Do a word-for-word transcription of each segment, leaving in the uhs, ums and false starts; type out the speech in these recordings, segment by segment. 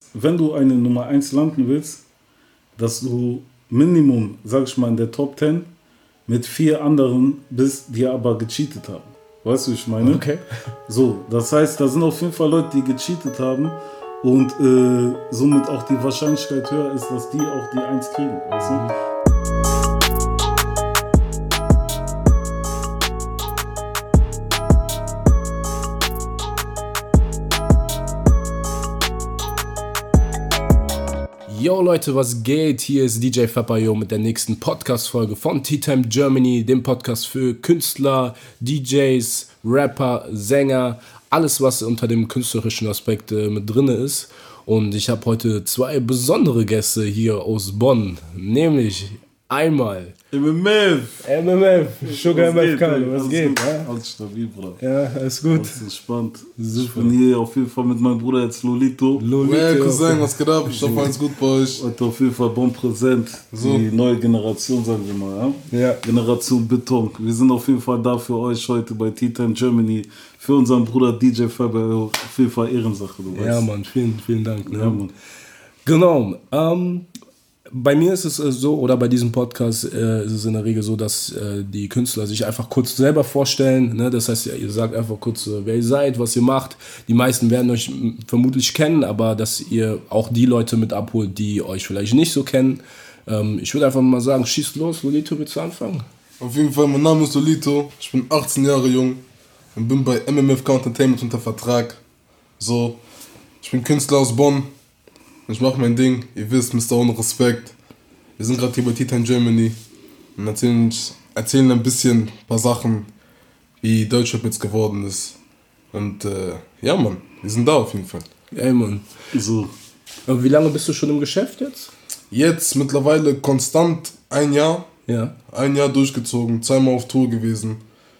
wenn du eine Nummer eins landen willst, dass du Minimum, sag ich mal, in der Top zehn mit vier anderen bist, die aber gecheatet haben. Weißt du, wie ich meine? Okay. So, das heißt, da sind auf jeden Fall Leute, die gecheatet haben und äh, somit auch die Wahrscheinlichkeit höher ist, dass die auch die eins kriegen. Weißt du? Yo Leute, was geht? Hier ist D J Fapayo mit der nächsten Podcast-Folge von Tea Time Germany, dem Podcast für Künstler, D Js, Rapper, Sänger, alles was unter dem künstlerischen Aspekt äh, mit drin ist. Und ich habe heute zwei besondere Gäste hier aus Bonn, nämlich einmal M M F! M M F, Sugar M F K, was alles geht? Gut. Ja? Alles stabil, Bruder. Ja, alles gut. Alles entspannt. Super. Ich bin hier auf jeden Fall mit meinem Bruder jetzt Lolito. Lolito. Ja, Cousin, was geht ab? Ich hoffe, alles gut bei euch. Heute auf jeden Fall bon präsent. So. Die neue Generation, sagen wir mal. Ja? Ja. Generation Beton. Wir sind auf jeden Fall da für euch heute bei Tea Time Germany. Für unseren Bruder D J Faber. Auf jeden Fall Ehrensache, du weißt. Ja, Mann, vielen, vielen Dank. Ne? Ja, Mann. Genau. Ähm, bei mir ist es äh, so, oder bei diesem Podcast äh, ist es in der Regel so, dass äh, die Künstler sich einfach kurz selber vorstellen. Ne? Das heißt, ihr sagt einfach kurz, äh, wer ihr seid, was ihr macht. Die meisten werden euch m- vermutlich kennen, aber dass ihr auch die Leute mit abholt, die euch vielleicht nicht so kennen. Ähm, ich würde einfach mal sagen, schießt los. Lolito, willst du anfangen? Auf jeden Fall, mein Name ist Lolito. Ich bin achtzehn Jahre jung und bin bei M M F K Entertainment unter Vertrag. So, ich bin Künstler aus Bonn. Ich mache mein Ding, ihr wisst, Mister Ohne Respekt. Wir sind gerade hier bei Tea Time Germany und erzählen, erzählen ein bisschen, ein paar Sachen, wie Deutschrap jetzt geworden ist. Und äh, ja, Mann, wir sind da auf jeden Fall. Ey, Mann. So. Aber wie lange bist du schon im Geschäft jetzt? Jetzt mittlerweile konstant ein Jahr, Ja. ein Jahr durchgezogen, zweimal auf Tour gewesen.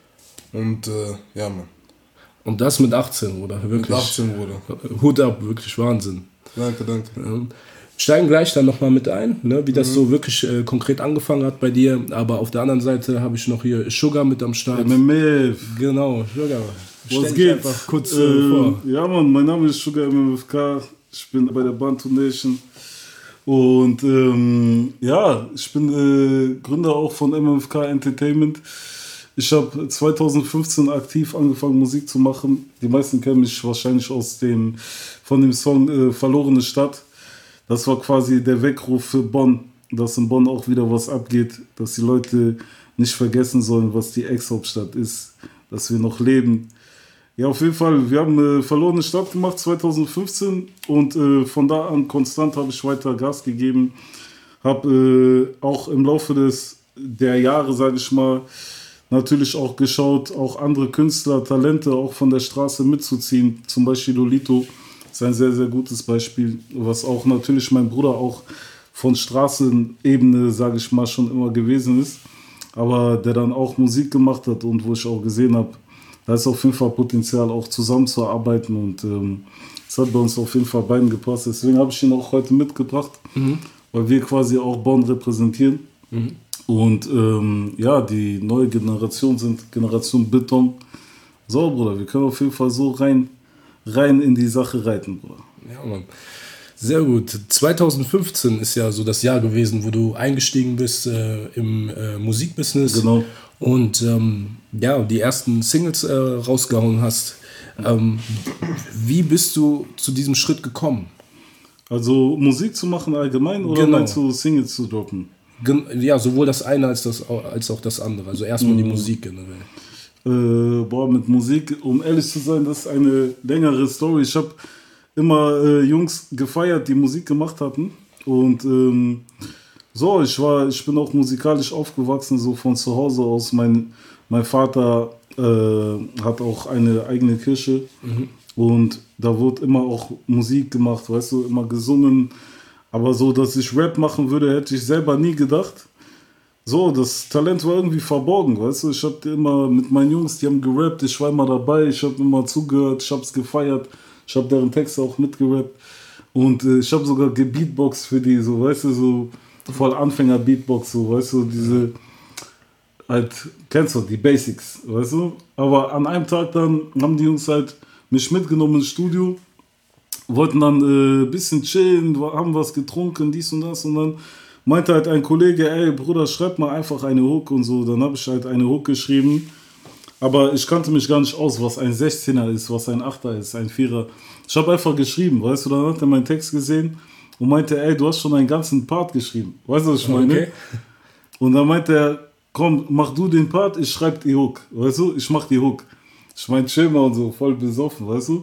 Und äh, ja, Mann, Und das mit achtzehn, oder? Wirklich. mit achtzehn wurde. Hut ab, wirklich Wahnsinn. Danke, danke. Ja. Steigen gleich dann nochmal mit ein, ne, wie das mhm. so wirklich äh, konkret angefangen hat bei dir. Aber auf der anderen Seite habe ich noch hier Sugar mit am Start. M M F! Genau, Sugar. Stell Was dich geht? einfach kurz äh, ähm, vor. Ja, Mann, mein Name ist Sugar M M F K. Ich bin bei der Bantu Nation. Und ähm, ja, ich bin äh, Gründer auch von M M F K Entertainment. Ich habe zwanzig fünfzehn aktiv angefangen, Musik zu machen. Die meisten kennen mich wahrscheinlich aus dem, von dem Song äh, Verlorene Stadt. Das war quasi der Weckruf für Bonn, dass in Bonn auch wieder was abgeht, dass die Leute nicht vergessen sollen, was die Ex-Hauptstadt ist, dass wir noch leben. Ja, auf jeden Fall, wir haben äh, Verlorene Stadt gemacht zwanzig fünfzehn und äh, von da an konstant habe ich weiter Gas gegeben. Habe äh, auch im Laufe des, der Jahre, sage ich mal, natürlich auch geschaut, auch andere Künstler, Talente auch von der Straße mitzuziehen. Zum Beispiel Lolito ist ein sehr, sehr gutes Beispiel, was auch natürlich mein Bruder auch von Straßenebene, sage ich mal, schon immer gewesen ist. Aber der dann auch Musik gemacht hat und wo ich auch gesehen habe, da ist auf jeden Fall Potenzial, auch zusammenzuarbeiten. Und ähm, das hat bei uns auf jeden Fall beiden gepasst. Deswegen habe ich ihn auch heute mitgebracht, mhm. weil wir quasi auch Bonn repräsentieren. Mhm. Und ähm, ja, die neue Generation sind Generation Beton. So, Bruder, wir können auf jeden Fall so rein, rein in die Sache reiten, Bruder. Ja, Mann. Sehr gut. zwanzig fünfzehn ist ja so das Jahr gewesen, wo du eingestiegen bist äh, im äh, Musikbusiness. Genau. Und ähm, ja, die ersten Singles äh, rausgehauen hast. Ähm, wie bist du zu diesem Schritt gekommen? Also Musik zu machen allgemein oder Genau. meinst du Singles zu droppen? Ja, sowohl das eine als, das, als auch das andere. Also erstmal die Musik generell. Äh, boah, mit Musik, um ehrlich zu sein, das ist eine längere Story. Ich habe immer äh, Jungs gefeiert, die Musik gemacht hatten. Und ähm, so, ich war, ich bin auch musikalisch aufgewachsen, so von zu Hause aus. Mein, mein Vater äh, hat auch eine eigene Kirche. Mhm. Und da wurde immer auch Musik gemacht, weißt du, immer gesungen. Aber so, dass ich Rap machen würde, hätte ich selber nie gedacht. So, das Talent war irgendwie verborgen, weißt du. Ich habe immer mit meinen Jungs, die haben gerappt, ich war immer dabei, ich habe immer zugehört, ich habe es gefeiert, ich habe deren Texte auch mitgerappt. Und äh, ich habe sogar gebeatboxt für die, so, weißt du, so voll Anfänger-Beatbox, so, weißt du, diese, halt, kennst du, die Basics, weißt du. Aber an einem Tag dann haben die Jungs halt mich mitgenommen ins Studio wollten dann ein äh, bisschen chillen, haben was getrunken, dies und das und dann meinte halt ein Kollege, ey Bruder, schreib mal einfach eine Hook und so. Dann habe ich halt eine Hook geschrieben, aber ich kannte mich gar nicht aus, was ein sechzehner ist, was ein achter ist, ein vierer. Ich habe einfach geschrieben, weißt du, dann hat er meinen Text gesehen und meinte, ey, du hast schon einen ganzen Part geschrieben. Weißt du, was ich meine? Okay. Und dann meinte er, komm, mach du den Part, ich schreib die Hook, weißt du, ich mach die Hook. Ich mein, chill mal und so, voll besoffen, weißt du.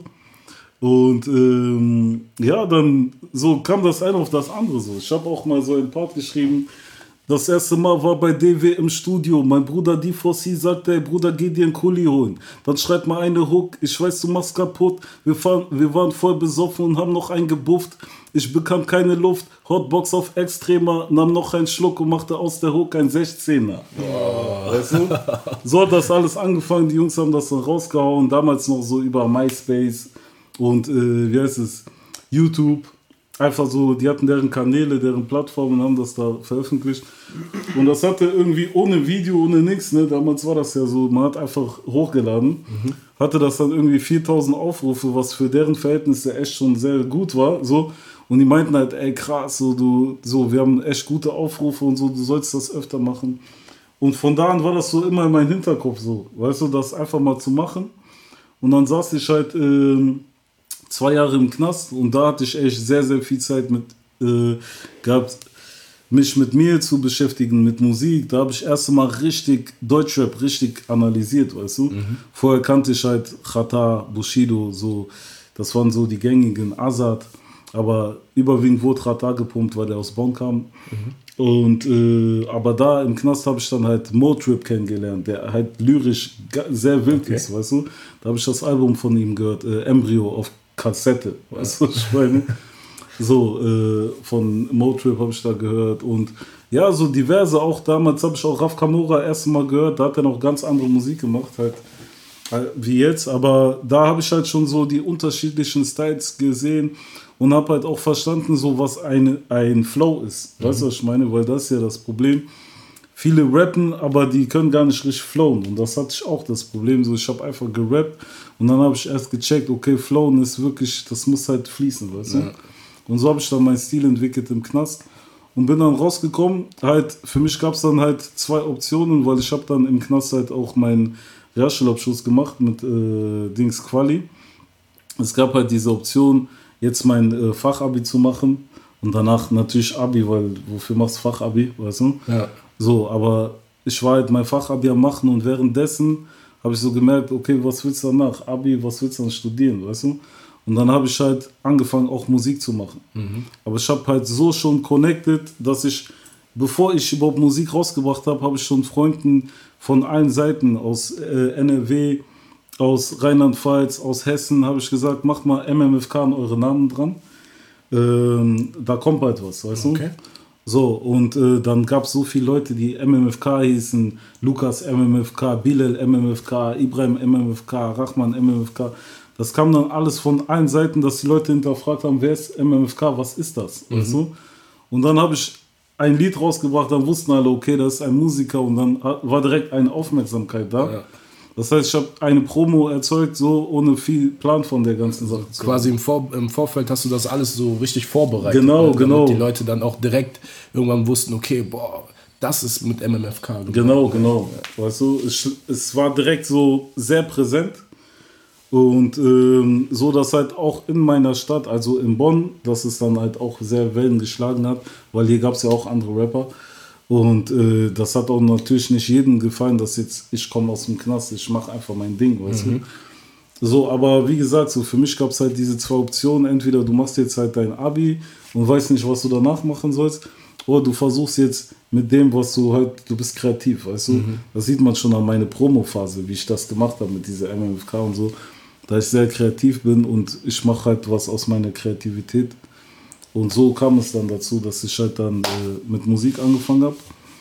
Und ähm, ja, dann so kam das eine auf das andere so. Ich habe auch mal so einen Part geschrieben. Das erste Mal war bei D W im Studio. Mein Bruder D vier C sagte, ey Bruder, geh dir einen Kuli holen. Dann schreib mal eine Hook. Ich weiß, du machst kaputt. Wir, fahren, wir waren voll besoffen und haben noch einen gebufft. Ich bekam keine Luft. Hotbox auf Extremer. Nahm noch einen Schluck und machte aus der Hook ein sechzehner. Oh. Weißt du? So hat das alles angefangen. Die Jungs haben das dann rausgehauen. Damals noch so über MySpace. Und äh, wie heißt es, YouTube, einfach so, die hatten deren Kanäle, deren Plattformen, haben das da veröffentlicht. Und das hatte irgendwie ohne Video, ohne nichts, ne? Damals war das ja so, man hat einfach hochgeladen, mhm. hatte das dann irgendwie viertausend Aufrufe, was für deren Verhältnisse echt schon sehr gut war, so. Und die meinten halt, ey krass, so, du, so, wir haben echt gute Aufrufe und so, du sollst das öfter machen. Und von da an war das so immer in meinem Hinterkopf so, weißt du, das einfach mal zu machen. Und dann saß ich halt, ähm, zwei Jahre im Knast und da hatte ich echt sehr, sehr viel Zeit mit äh, gehabt, mich mit mir zu beschäftigen, mit Musik. Da habe ich erst mal richtig Deutschrap richtig analysiert, weißt du. Mhm. Vorher kannte ich halt Xatar, Bushido, so, das waren so die gängigen, Azad, aber überwiegend wurde Xatar gepumpt, weil der aus Bonn kam. Mhm. Und äh, aber da im Knast habe ich dann halt Motrip kennengelernt, der halt lyrisch sehr wild okay. ist, weißt du. Da habe ich das Album von ihm gehört, äh, Embryo auf Kassette, weißt du, ich meine. So, äh, von Motrip habe ich da gehört und ja, so diverse, auch damals habe ich auch Raf Kamora erst mal gehört, da hat er noch ganz andere Musik gemacht, halt, halt wie jetzt, aber da habe ich halt schon so die unterschiedlichen Styles gesehen und habe halt auch verstanden, so was eine, ein Flow ist, mhm. weißt du, was ich meine, weil das ist ja das Problem. Viele rappen, aber die können gar nicht richtig flowen. Und das hatte ich auch das Problem. So, ich habe einfach gerappt und dann habe ich erst gecheckt, okay, flowen ist wirklich, das muss halt fließen, weißt du? Ja. Und so habe ich dann meinen Stil entwickelt im Knast und bin dann rausgekommen. Halt, für mich gab es dann halt zwei Optionen, weil ich habe dann im Knast halt auch meinen Realschulabschluss gemacht mit äh, Dings Quali. Es gab halt diese Option, jetzt mein äh, Fachabi zu machen und danach natürlich Abi, weil wofür machst du Fachabi, weißt du? Ja. So, aber ich war halt mein Fachabi am machen und währenddessen habe ich so gemerkt, okay, was willst du danach? Abi, was willst du dann studieren, weißt du? Und dann habe ich halt angefangen, auch Musik zu machen. Mhm. Aber ich habe halt so schon connected, dass ich, bevor ich überhaupt Musik rausgebracht habe, habe ich schon Freunden von allen Seiten, aus äh, N R W, aus Rheinland-Pfalz, aus Hessen, habe ich gesagt, macht mal M M F K an eure Namen dran. Ähm, da kommt bald was, weißt du? Okay. So, und äh, dann gab es so viele Leute, die M M F K hießen, Lukas M M F K, Bilal M M F K, Ibrahim M M F K, Rahman M M F K. Das kam dann alles von allen Seiten, dass die Leute hinterfragt haben, wer ist M M F K, was ist das? Mhm. Weißt du? Und dann habe ich ein Lied rausgebracht, dann wussten alle, okay, das ist ein Musiker und dann war direkt eine Aufmerksamkeit da. Ja. Das heißt, ich habe eine Promo erzeugt, so ohne viel Plan von der ganzen Sache. Also quasi im, Vor- im Vorfeld hast du das alles so richtig vorbereitet. Genau, ne? genau. Die Leute dann auch direkt irgendwann wussten, okay, boah, das ist mit M M F K. Genau, genau. Ja. Weißt du, es, es war direkt so sehr präsent. Und ähm, so, dass halt auch in meiner Stadt, also in Bonn, dass es dann halt auch sehr Wellen geschlagen hat, weil hier gab es ja auch andere Rapper. Und äh, das hat auch natürlich nicht jedem gefallen, dass jetzt ich komme aus dem Knast, ich mache einfach mein Ding, weißt mhm. du. So, aber wie gesagt, so für mich gab es halt diese zwei Optionen. Entweder du machst jetzt halt dein Abi und weißt nicht, was du danach machen sollst, oder du versuchst jetzt mit dem, was du halt, du bist kreativ, weißt du. Mhm. Das sieht man schon an meiner Promo-Phase, wie ich das gemacht habe mit dieser M M F K und so. Da ich sehr kreativ bin und ich mache halt was aus meiner Kreativität. Und so kam es dann dazu, dass ich halt dann äh, mit Musik angefangen habe.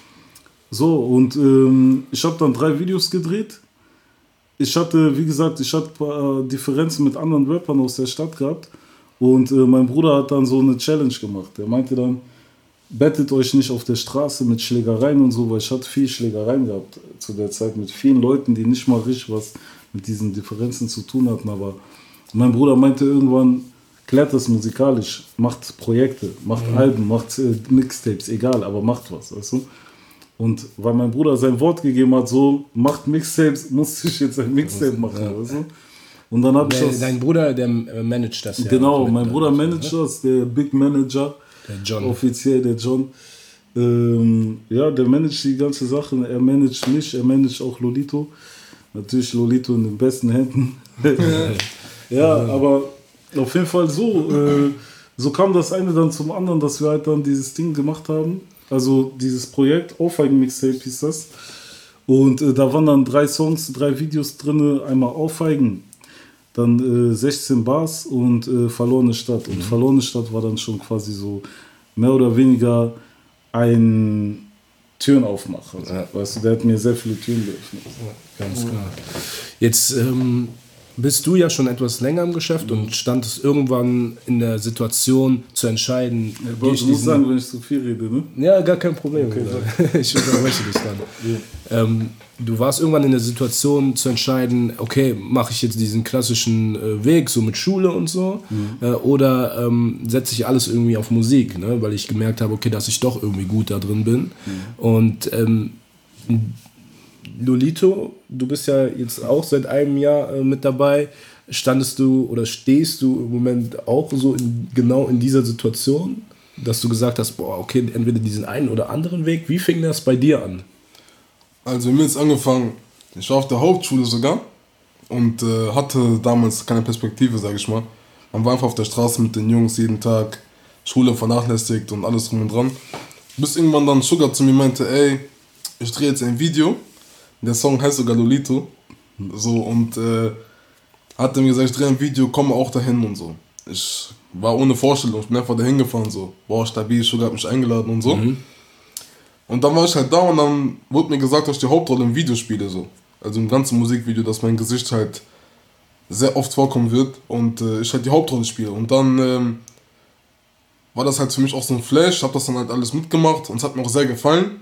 So, und ähm, ich habe dann drei Videos gedreht. Ich hatte, wie gesagt, ich hatte ein paar Differenzen mit anderen Rappern aus der Stadt gehabt. Und äh, mein Bruder hat dann so eine Challenge gemacht. Er meinte dann, bettet euch nicht auf der Straße mit Schlägereien und so, weil ich hatte viel Schlägereien gehabt zu der Zeit mit vielen Leuten, die nicht mal richtig was mit diesen Differenzen zu tun hatten. Aber mein Bruder meinte irgendwann, klärt das musikalisch, macht Projekte, macht mhm. Alben, macht äh, Mixtapes, egal, aber macht was, weißt du? Und weil mein Bruder sein Wort gegeben hat, so, macht Mixtapes, musste ich jetzt ein Mixtape machen, ja. weißt du? Und dann habe ich das... Dein Bruder, der managt das ja. Genau, mein Bruder managt das, der Big Manager, der John. Offiziell der John. Ähm, ja, der managt die ganze Sache, er managt mich, er managt auch Lolito. Natürlich Lolito in den besten Händen. ja, aber auf jeden Fall so, äh, so kam das eine dann zum anderen, dass wir halt dann dieses Ding gemacht haben. Also dieses Projekt, Aufweigen-Mixtape hieß das. Und äh, da waren dann drei Songs, drei Videos drin, einmal Aufweigen, dann äh, sechzehn Bars und äh, Verlorene Stadt. Und mhm. Verlorene Stadt war dann schon quasi so mehr oder weniger ein Türenaufmacher. Also, ja. Weißt du, der hat mir sehr viele Türen geöffnet. Ja, ganz klar. Jetzt ähm, bist du ja schon etwas länger im Geschäft mhm. und standest irgendwann in der Situation zu entscheiden. Ja, Bro, du musst sagen, wenn ich zu viel rede, ne? Ja, gar kein Problem. Okay, ich unterbreche dich dann. Ja. Ähm, du warst irgendwann in der Situation zu entscheiden, okay, mache ich jetzt diesen klassischen äh, Weg, so mit Schule und so, mhm. äh, oder ähm, setze ich alles irgendwie auf Musik, ne? Weil ich gemerkt habe, okay, dass ich doch irgendwie gut da drin bin. Mhm. Und ähm, Lolito, du bist ja jetzt auch seit einem Jahr äh, mit dabei. Standest du oder stehst du im Moment auch so in, genau in dieser Situation, dass du gesagt hast, boah, okay, entweder diesen einen oder anderen Weg. Wie fing das bei dir an? Also wir haben jetzt angefangen, ich war auf der Hauptschule sogar und äh, hatte damals keine Perspektive, sag ich mal. Man war einfach auf der Straße mit den Jungs jeden Tag, Schule vernachlässigt und alles drum und dran. Bis irgendwann dann Sugar zu mir meinte, ey, ich drehe jetzt ein Video. Der Song heißt sogar Lolito. So, und äh, hat mir gesagt, ich drehe ein Video, komme auch dahin und so. Ich war ohne Vorstellung, ich bin einfach dahin gefahren, so. Boah, stabil, Sugar hat mich eingeladen und so. Mhm. Und dann war ich halt da und dann wurde mir gesagt, dass ich die Hauptrolle im Video spiele, so. Also im ganzen Musikvideo, dass mein Gesicht halt sehr oft vorkommen wird und äh, ich halt die Hauptrolle spiele. Und dann ähm, war das halt für mich auch so ein Flash, hab das dann halt alles mitgemacht und es hat mir auch sehr gefallen.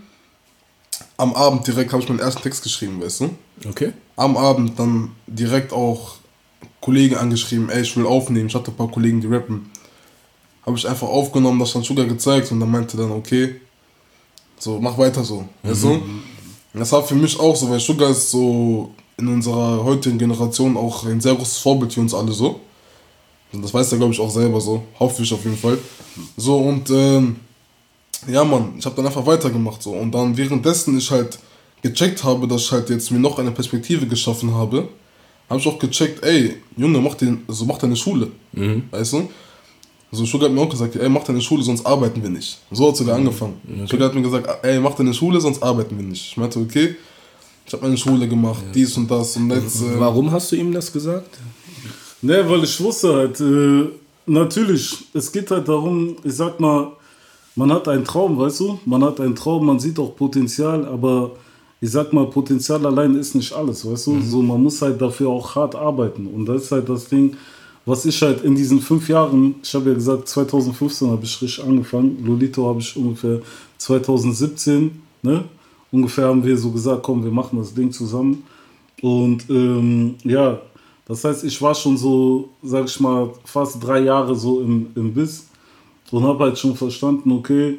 Am Abend direkt habe ich meinen ersten Text geschrieben, weißt du? Okay. Am Abend dann direkt auch Kollegen angeschrieben, ey, ich will aufnehmen, ich hatte ein paar Kollegen, die rappen. Habe ich einfach aufgenommen, das dann Sugar gezeigt und dann meinte dann, okay, so, mach weiter so, weißt mhm. du? Das war für mich auch so, weil Sugar ist so in unserer heutigen Generation auch ein sehr großes Vorbild für uns alle so. Und das weiß er, glaube ich, auch selber so, hoffe ich auf jeden Fall. So, und ähm, ja, Mann, ich habe dann einfach weitergemacht so. Und dann währenddessen ich halt gecheckt habe, dass ich halt jetzt mir noch eine Perspektive geschaffen habe, habe ich auch gecheckt, ey, Junge, mach, den, also mach deine Schule, mhm. weißt du? So, Sugar hat mir auch gesagt, ey, mach deine Schule, sonst arbeiten wir nicht. So hat sogar angefangen. Okay. Sugar hat mir gesagt, ey, mach deine Schule, sonst arbeiten wir nicht. Ich meinte, okay, ich habe meine Schule gemacht, ja. dies und das und jetzt... Äh, Warum hast du ihm das gesagt? Ne, weil ich wusste halt, äh, natürlich, es geht halt darum, ich sag mal, man hat einen Traum, weißt du? Man hat einen Traum, man sieht auch Potenzial, aber ich sag mal, Potenzial allein ist nicht alles, weißt du? Mhm. So, man muss halt dafür auch hart arbeiten. Und das ist halt das Ding, was ich halt in diesen fünf Jahren, ich habe ja gesagt, zwanzig fünfzehn habe ich richtig angefangen, Lolito habe ich ungefähr zwanzig siebzehn, ne? Ungefähr haben wir so gesagt, komm, wir machen das Ding zusammen. Und ähm, ja, das heißt, ich war schon so, sag ich mal, fast drei Jahre so im, im Biss und habe halt schon verstanden, okay,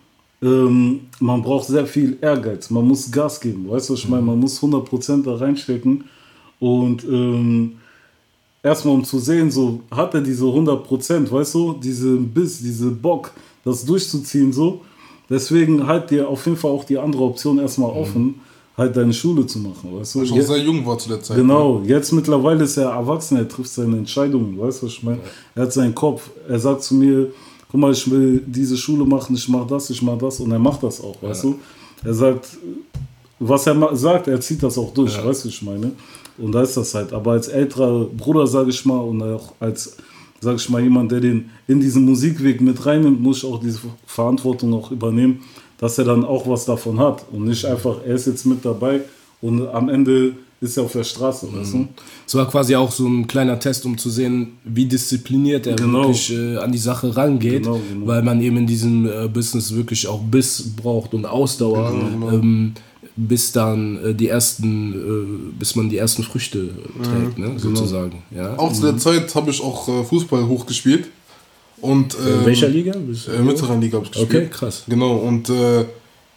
ähm, man braucht sehr viel Ehrgeiz, man muss Gas geben, weißt du, was ich meine, man muss hundert Prozent da reinstecken und ähm, erstmal um zu sehen, so hat er diese hundert Prozent, weißt du, diesen Biss, diese Bock, das durchzuziehen, so. Deswegen halt dir auf jeden Fall auch die andere Option erstmal offen, mhm. halt deine Schule zu machen, weißt du. Weil ich auch sehr jung war zu der Zeit. Genau, ne? Jetzt mittlerweile ist er erwachsen, er trifft seine Entscheidungen, weißt du, was ich meine. Ja. Er hat seinen Kopf, er sagt zu mir, guck mal, ich will diese Schule machen, ich mach das, ich mach das und er macht das auch, weißt ja. du. Er sagt, was er sagt, er zieht das auch durch, ja. weißt du, was ich meine. Und da ist das halt, aber als älterer Bruder, sage ich mal, und auch als, sage ich mal, jemand, der den in diesen Musikweg mit reinnimmt, muss ich auch diese Verantwortung auch übernehmen, dass er dann auch was davon hat und nicht einfach, er ist jetzt mit dabei und am Ende ist er auf der Straße, mhm. weißt du? Es war quasi auch so ein kleiner Test, um zu sehen, wie diszipliniert er genau. wirklich äh, an die Sache rangeht, genau, genau. weil man eben in diesem äh, Business wirklich auch Biss braucht und Ausdauer. Genau, genau. Ähm, bis dann äh, die ersten, äh, bis man die ersten Früchte trägt, mhm, ne, sozusagen. Genau. Ja. Auch zu der Zeit habe ich auch äh, Fußball hochgespielt. Und, ähm, in welcher Liga? Äh, Mittlere Liga habe ich gespielt. Okay, krass. Genau, und äh,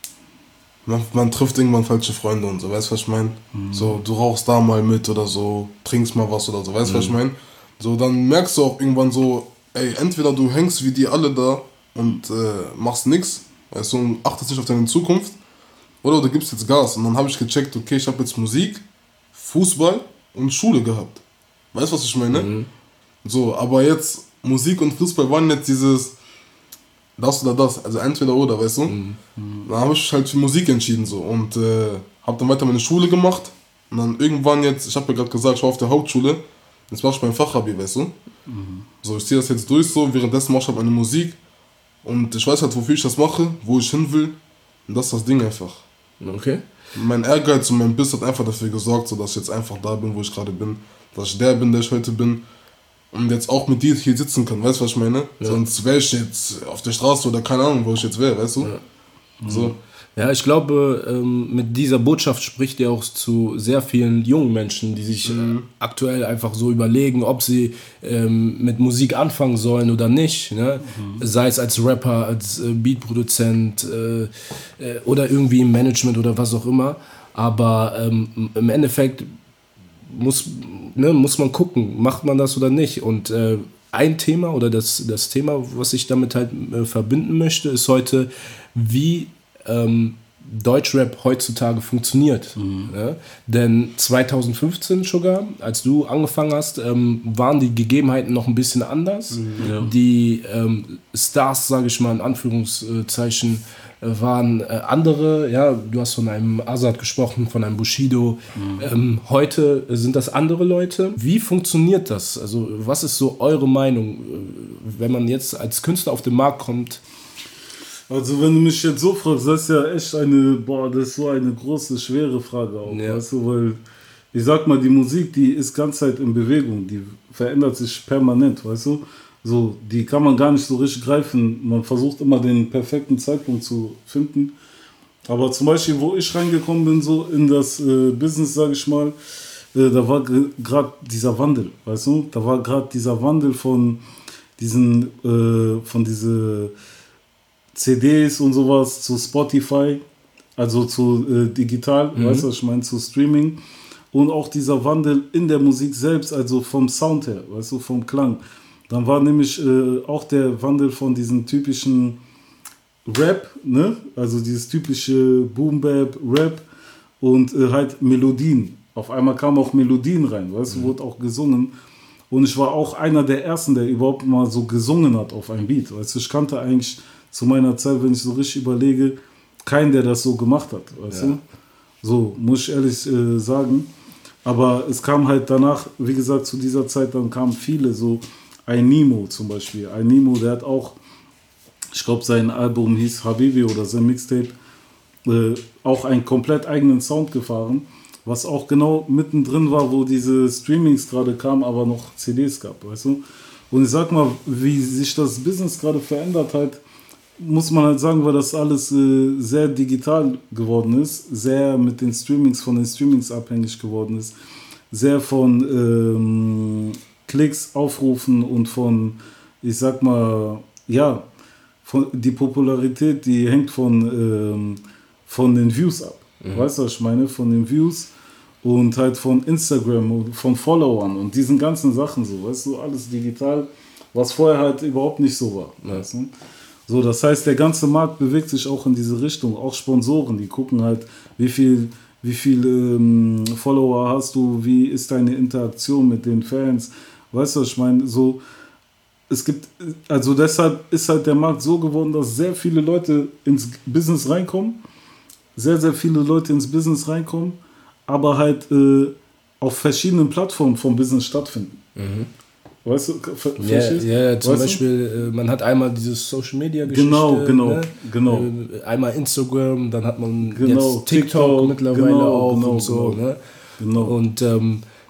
man, man trifft irgendwann falsche Freunde und so, weißt du, was ich meine? Mhm. So, du rauchst da mal mit oder so, trinkst mal was oder so, weißt du, mhm. was ich meine? So, dann merkst du auch irgendwann so, ey, entweder du hängst wie die alle da und äh, machst nix, weißt du, und achtest nicht auf deine Zukunft, oder du gibst jetzt Gas. Und dann habe ich gecheckt, okay, ich habe jetzt Musik, Fußball und Schule gehabt. Weißt du, was ich meine? Mhm. So, aber jetzt, Musik und Fußball waren jetzt dieses, das oder das, also entweder oder, weißt du? Mhm. Dann habe ich mich halt für Musik entschieden so und äh, habe dann weiter meine Schule gemacht. Und dann irgendwann jetzt, ich habe ja gerade gesagt, ich war auf der Hauptschule, jetzt mache ich mein Fachabi, weißt du? Mhm. So, ich ziehe das jetzt durch so, währenddessen mache ich halt meine Musik. Und ich weiß halt, wofür ich das mache, wo ich hin will. Und das ist das Ding einfach. Okay. Mein Ehrgeiz und mein Biss hat einfach dafür gesorgt, so dass ich jetzt einfach da bin, wo ich gerade bin. Dass ich der bin, der ich heute bin. Und jetzt auch mit dir hier sitzen kann, weißt du, was ich meine? Ja. Sonst wäre ich jetzt auf der Straße oder keine Ahnung, wo ich jetzt wäre, weißt du? Ja. So. Ja, ich glaube, ähm, mit dieser Botschaft spricht er auch zu sehr vielen jungen Menschen, die sich mhm. äh, aktuell einfach so überlegen, ob sie ähm, mit Musik anfangen sollen oder nicht. Ne? Mhm. Sei es als Rapper, als äh, Beatproduzent äh, äh, oder irgendwie im Management oder was auch immer. Aber ähm, im Endeffekt muss, ne, muss man gucken, macht man das oder nicht. Und äh, ein Thema oder das, das Thema, was ich damit halt äh, verbinden möchte, ist heute, wie ähm, Deutschrap heutzutage funktioniert. Mhm. Ja? Denn zwanzig fünfzehn sogar, als du angefangen hast, ähm, waren die Gegebenheiten noch ein bisschen anders. Mhm, ja. Die ähm, Stars, sage ich mal in Anführungszeichen, waren äh, andere. Ja, du hast von einem Azad gesprochen, von einem Bushido. Mhm. Ähm, heute sind das andere Leute. Wie funktioniert das? Also was ist so eure Meinung, wenn man jetzt als Künstler auf den Markt kommt? Also wenn du mich jetzt so fragst, das ist ja echt eine, boah, das ist so eine große, schwere Frage auch, ja. Weißt du, weil ich sag mal, die Musik, die ist ganz Zeit in Bewegung, die verändert sich permanent, weißt du, so, die kann man gar nicht so richtig greifen, man versucht immer den perfekten Zeitpunkt zu finden, aber zum Beispiel, wo ich reingekommen bin, so in das äh, Business, sag ich mal, äh, da war gerade dieser Wandel, weißt du, da war gerade dieser Wandel von diesen, äh, von diese C Ds und sowas zu Spotify, also zu äh, digital, mhm. weißt du, was ich meine, zu Streaming und auch dieser Wandel in der Musik selbst, also vom Sound her, weißt du, vom Klang. Dann war nämlich äh, auch der Wandel von diesem typischen Rap, ne, also dieses typische Boom-Bap-Rap und äh, halt Melodien. Auf einmal kamen auch Melodien rein, weißt du, mhm. wurde auch gesungen. Und ich war auch einer der Ersten, der überhaupt mal so gesungen hat auf einem Beat, weißt du, ich kannte eigentlich zu meiner Zeit, wenn ich so richtig überlege, keinen, der das so gemacht hat, weißt ja. du? So, muss ich ehrlich äh, sagen. Aber es kam halt danach, wie gesagt, zu dieser Zeit, dann kamen viele, so ein Nemo zum Beispiel. Ein Nemo, der hat auch, ich glaube, sein Album hieß Habibi oder sein Mixtape, äh, auch einen komplett eigenen Sound gefahren, was auch genau mittendrin war, wo diese Streamings gerade kamen, aber noch C Ds gab, weißt du? Und ich sag mal, wie sich das Business gerade verändert hat, muss man halt sagen, weil das alles äh, sehr digital geworden ist, sehr mit den Streamings, von den Streamings abhängig geworden ist, sehr von ähm, Klicks, Aufrufen und von, ich sag mal, ja, von, die Popularität, die hängt von, ähm, von den Views ab. Mhm. Weißt du, was ich meine? Von den Views und halt von Instagram und von Followern und diesen ganzen Sachen so, weißt du, alles digital, was vorher halt überhaupt nicht so war, weißt du? So, das heißt, der ganze Markt bewegt sich auch in diese Richtung. Auch Sponsoren, die gucken halt, wie viel, wie viel ähm, Follower hast du, wie ist deine Interaktion mit den Fans. Weißt du, ich meine, so, es gibt, also deshalb ist halt der Markt so geworden, dass sehr viele Leute ins Business reinkommen, sehr, sehr viele Leute ins Business reinkommen, aber halt äh, auf verschiedenen Plattformen vom Business stattfinden. Mhm. Weißt du, ver- ja, ja, zum weißt Beispiel, du? Man hat einmal dieses Social Media Geschichte. Genau, genau, ne? genau. Einmal Instagram, dann hat man genau, jetzt TikTok, TikTok mittlerweile genau, auch genau, und so. Genau. Ne? Genau. Und ähm,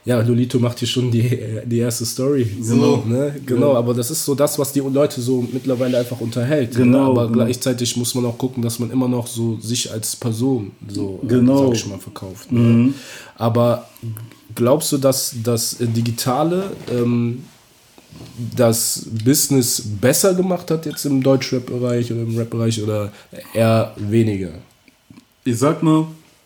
Ja, Lolito macht hier schon die, die erste Story. So. Ne? Genau, ja. Aber das ist so das, was die Leute so mittlerweile einfach unterhält. Genau, Ne? Aber genau. gleichzeitig muss man auch gucken, dass man immer noch so sich als Person so, Genau. äh, sag ich mal, verkauft. Ne? Mhm. Aber glaubst du, dass das Digitale ähm, das Business besser gemacht hat jetzt im Deutschrap-Bereich oder im Rap-Bereich oder eher weniger? Ich sag mal,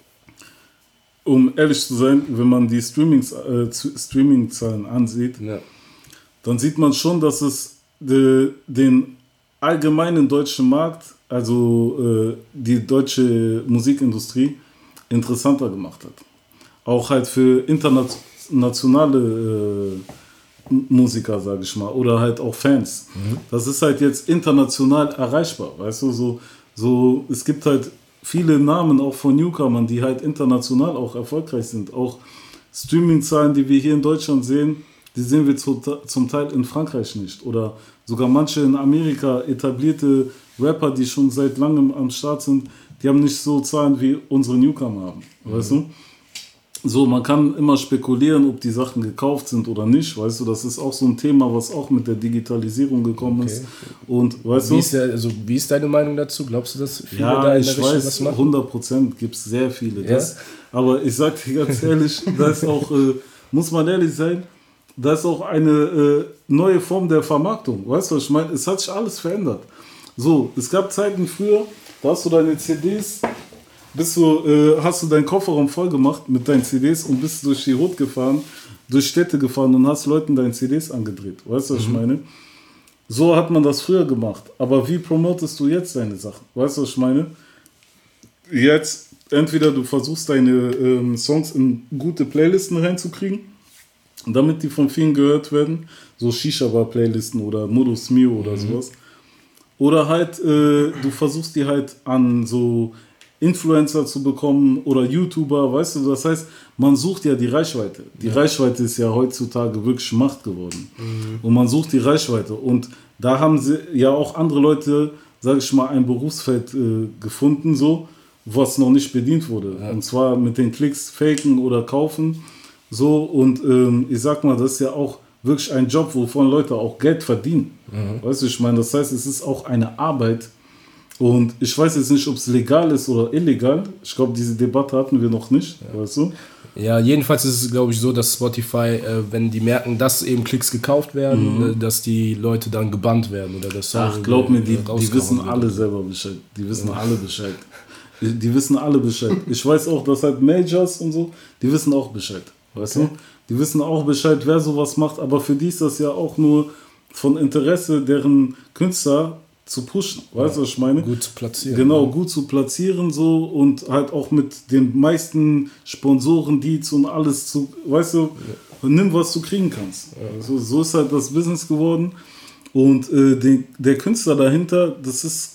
um ehrlich zu sein, wenn man die Streamings, äh, Streaming-Zahlen ansieht, Ja. dann sieht man schon, dass es de, den allgemeinen deutschen Markt, also äh, die deutsche Musikindustrie, interessanter gemacht hat. Auch halt für internationale äh, Musiker, sage ich mal, oder halt auch Fans. Mhm. Das ist halt jetzt international erreichbar, weißt du, so, so es gibt halt viele Namen auch von Newcomern, die halt international auch erfolgreich sind. Auch Streaming-Zahlen, die wir hier in Deutschland sehen, die sehen wir zu, zum Teil in Frankreich nicht. Oder sogar manche in Amerika, etablierte Rapper, die schon seit langem am Start sind, die haben nicht so Zahlen wie unsere Newcomer haben. Mhm. Weißt du? So, man kann immer spekulieren, ob die Sachen gekauft sind oder nicht, weißt du, das ist auch so ein Thema, was auch mit der Digitalisierung gekommen okay. ist. Und, weißt wie du, ist der, also, wie ist deine Meinung dazu? Glaubst du, dass viele ja, da in ich der Richtung weiß, was machen? hundert Prozent gibt es sehr viele. Ja? Das, aber ich sag dir ganz ehrlich, da ist auch, äh, muss man ehrlich sein, da ist auch eine äh, neue Form der Vermarktung. Weißt du, was ich meine? Es hat sich alles verändert. So, es gab Zeiten früher, da hast du deine C Ds, bist du, äh, hast du deinen Kofferraum voll gemacht mit deinen C Ds und bist durch die Rot gefahren, durch Städte gefahren und hast Leuten deine C Ds angedreht. Weißt du, was mhm. ich meine? So hat man das früher gemacht. Aber wie promotest du jetzt deine Sachen? Weißt du, was ich meine? Jetzt, entweder du versuchst deine ähm, Songs in gute Playlisten reinzukriegen, damit die von vielen gehört werden, so Shisha-Bar-Playlisten oder Modus Mio oder mhm. sowas. Oder halt, äh, du versuchst die halt an so Influencer zu bekommen oder YouTuber, weißt du, das heißt, man sucht ja die Reichweite. Die ja. Reichweite ist ja heutzutage wirklich Macht geworden. Mhm. Und man sucht die Reichweite. Und da haben sie ja auch andere Leute, sage ich mal, ein Berufsfeld äh, gefunden, so, was noch nicht bedient wurde. Ja. Und zwar mit den Klicks faken oder kaufen. So, und ähm, ich sag mal, das ist ja auch wirklich ein Job, wovon Leute auch Geld verdienen. Mhm. Weißt du, ich meine, das heißt, es ist auch eine Arbeit. Und ich weiß jetzt nicht, ob es legal ist oder illegal. Ich glaube, diese Debatte hatten wir noch nicht, ja. weißt du? Ja, jedenfalls ist es, glaube ich, so, dass Spotify, äh, wenn die merken, dass eben Klicks gekauft werden, mhm. äh, dass die Leute dann gebannt werden. Oder das Ach, glaub mir, die, die wissen alle selber Bescheid. Die wissen ja. alle Bescheid. Die, die wissen alle Bescheid. Ich weiß auch, dass halt Majors und so, die wissen auch Bescheid. Weißt okay. du? Die wissen auch Bescheid, wer sowas macht. Aber für die ist das ja auch nur von Interesse, deren Künstler zu pushen, weißt du, ja, was ich meine? Gut zu platzieren. Genau, gut zu platzieren so und halt auch mit den meisten Sponsoren, Deals und alles zu, weißt du, ja. nimm, was du kriegen kannst. Ja. Also, so ist halt das Business geworden und äh, den, der Künstler dahinter, das ist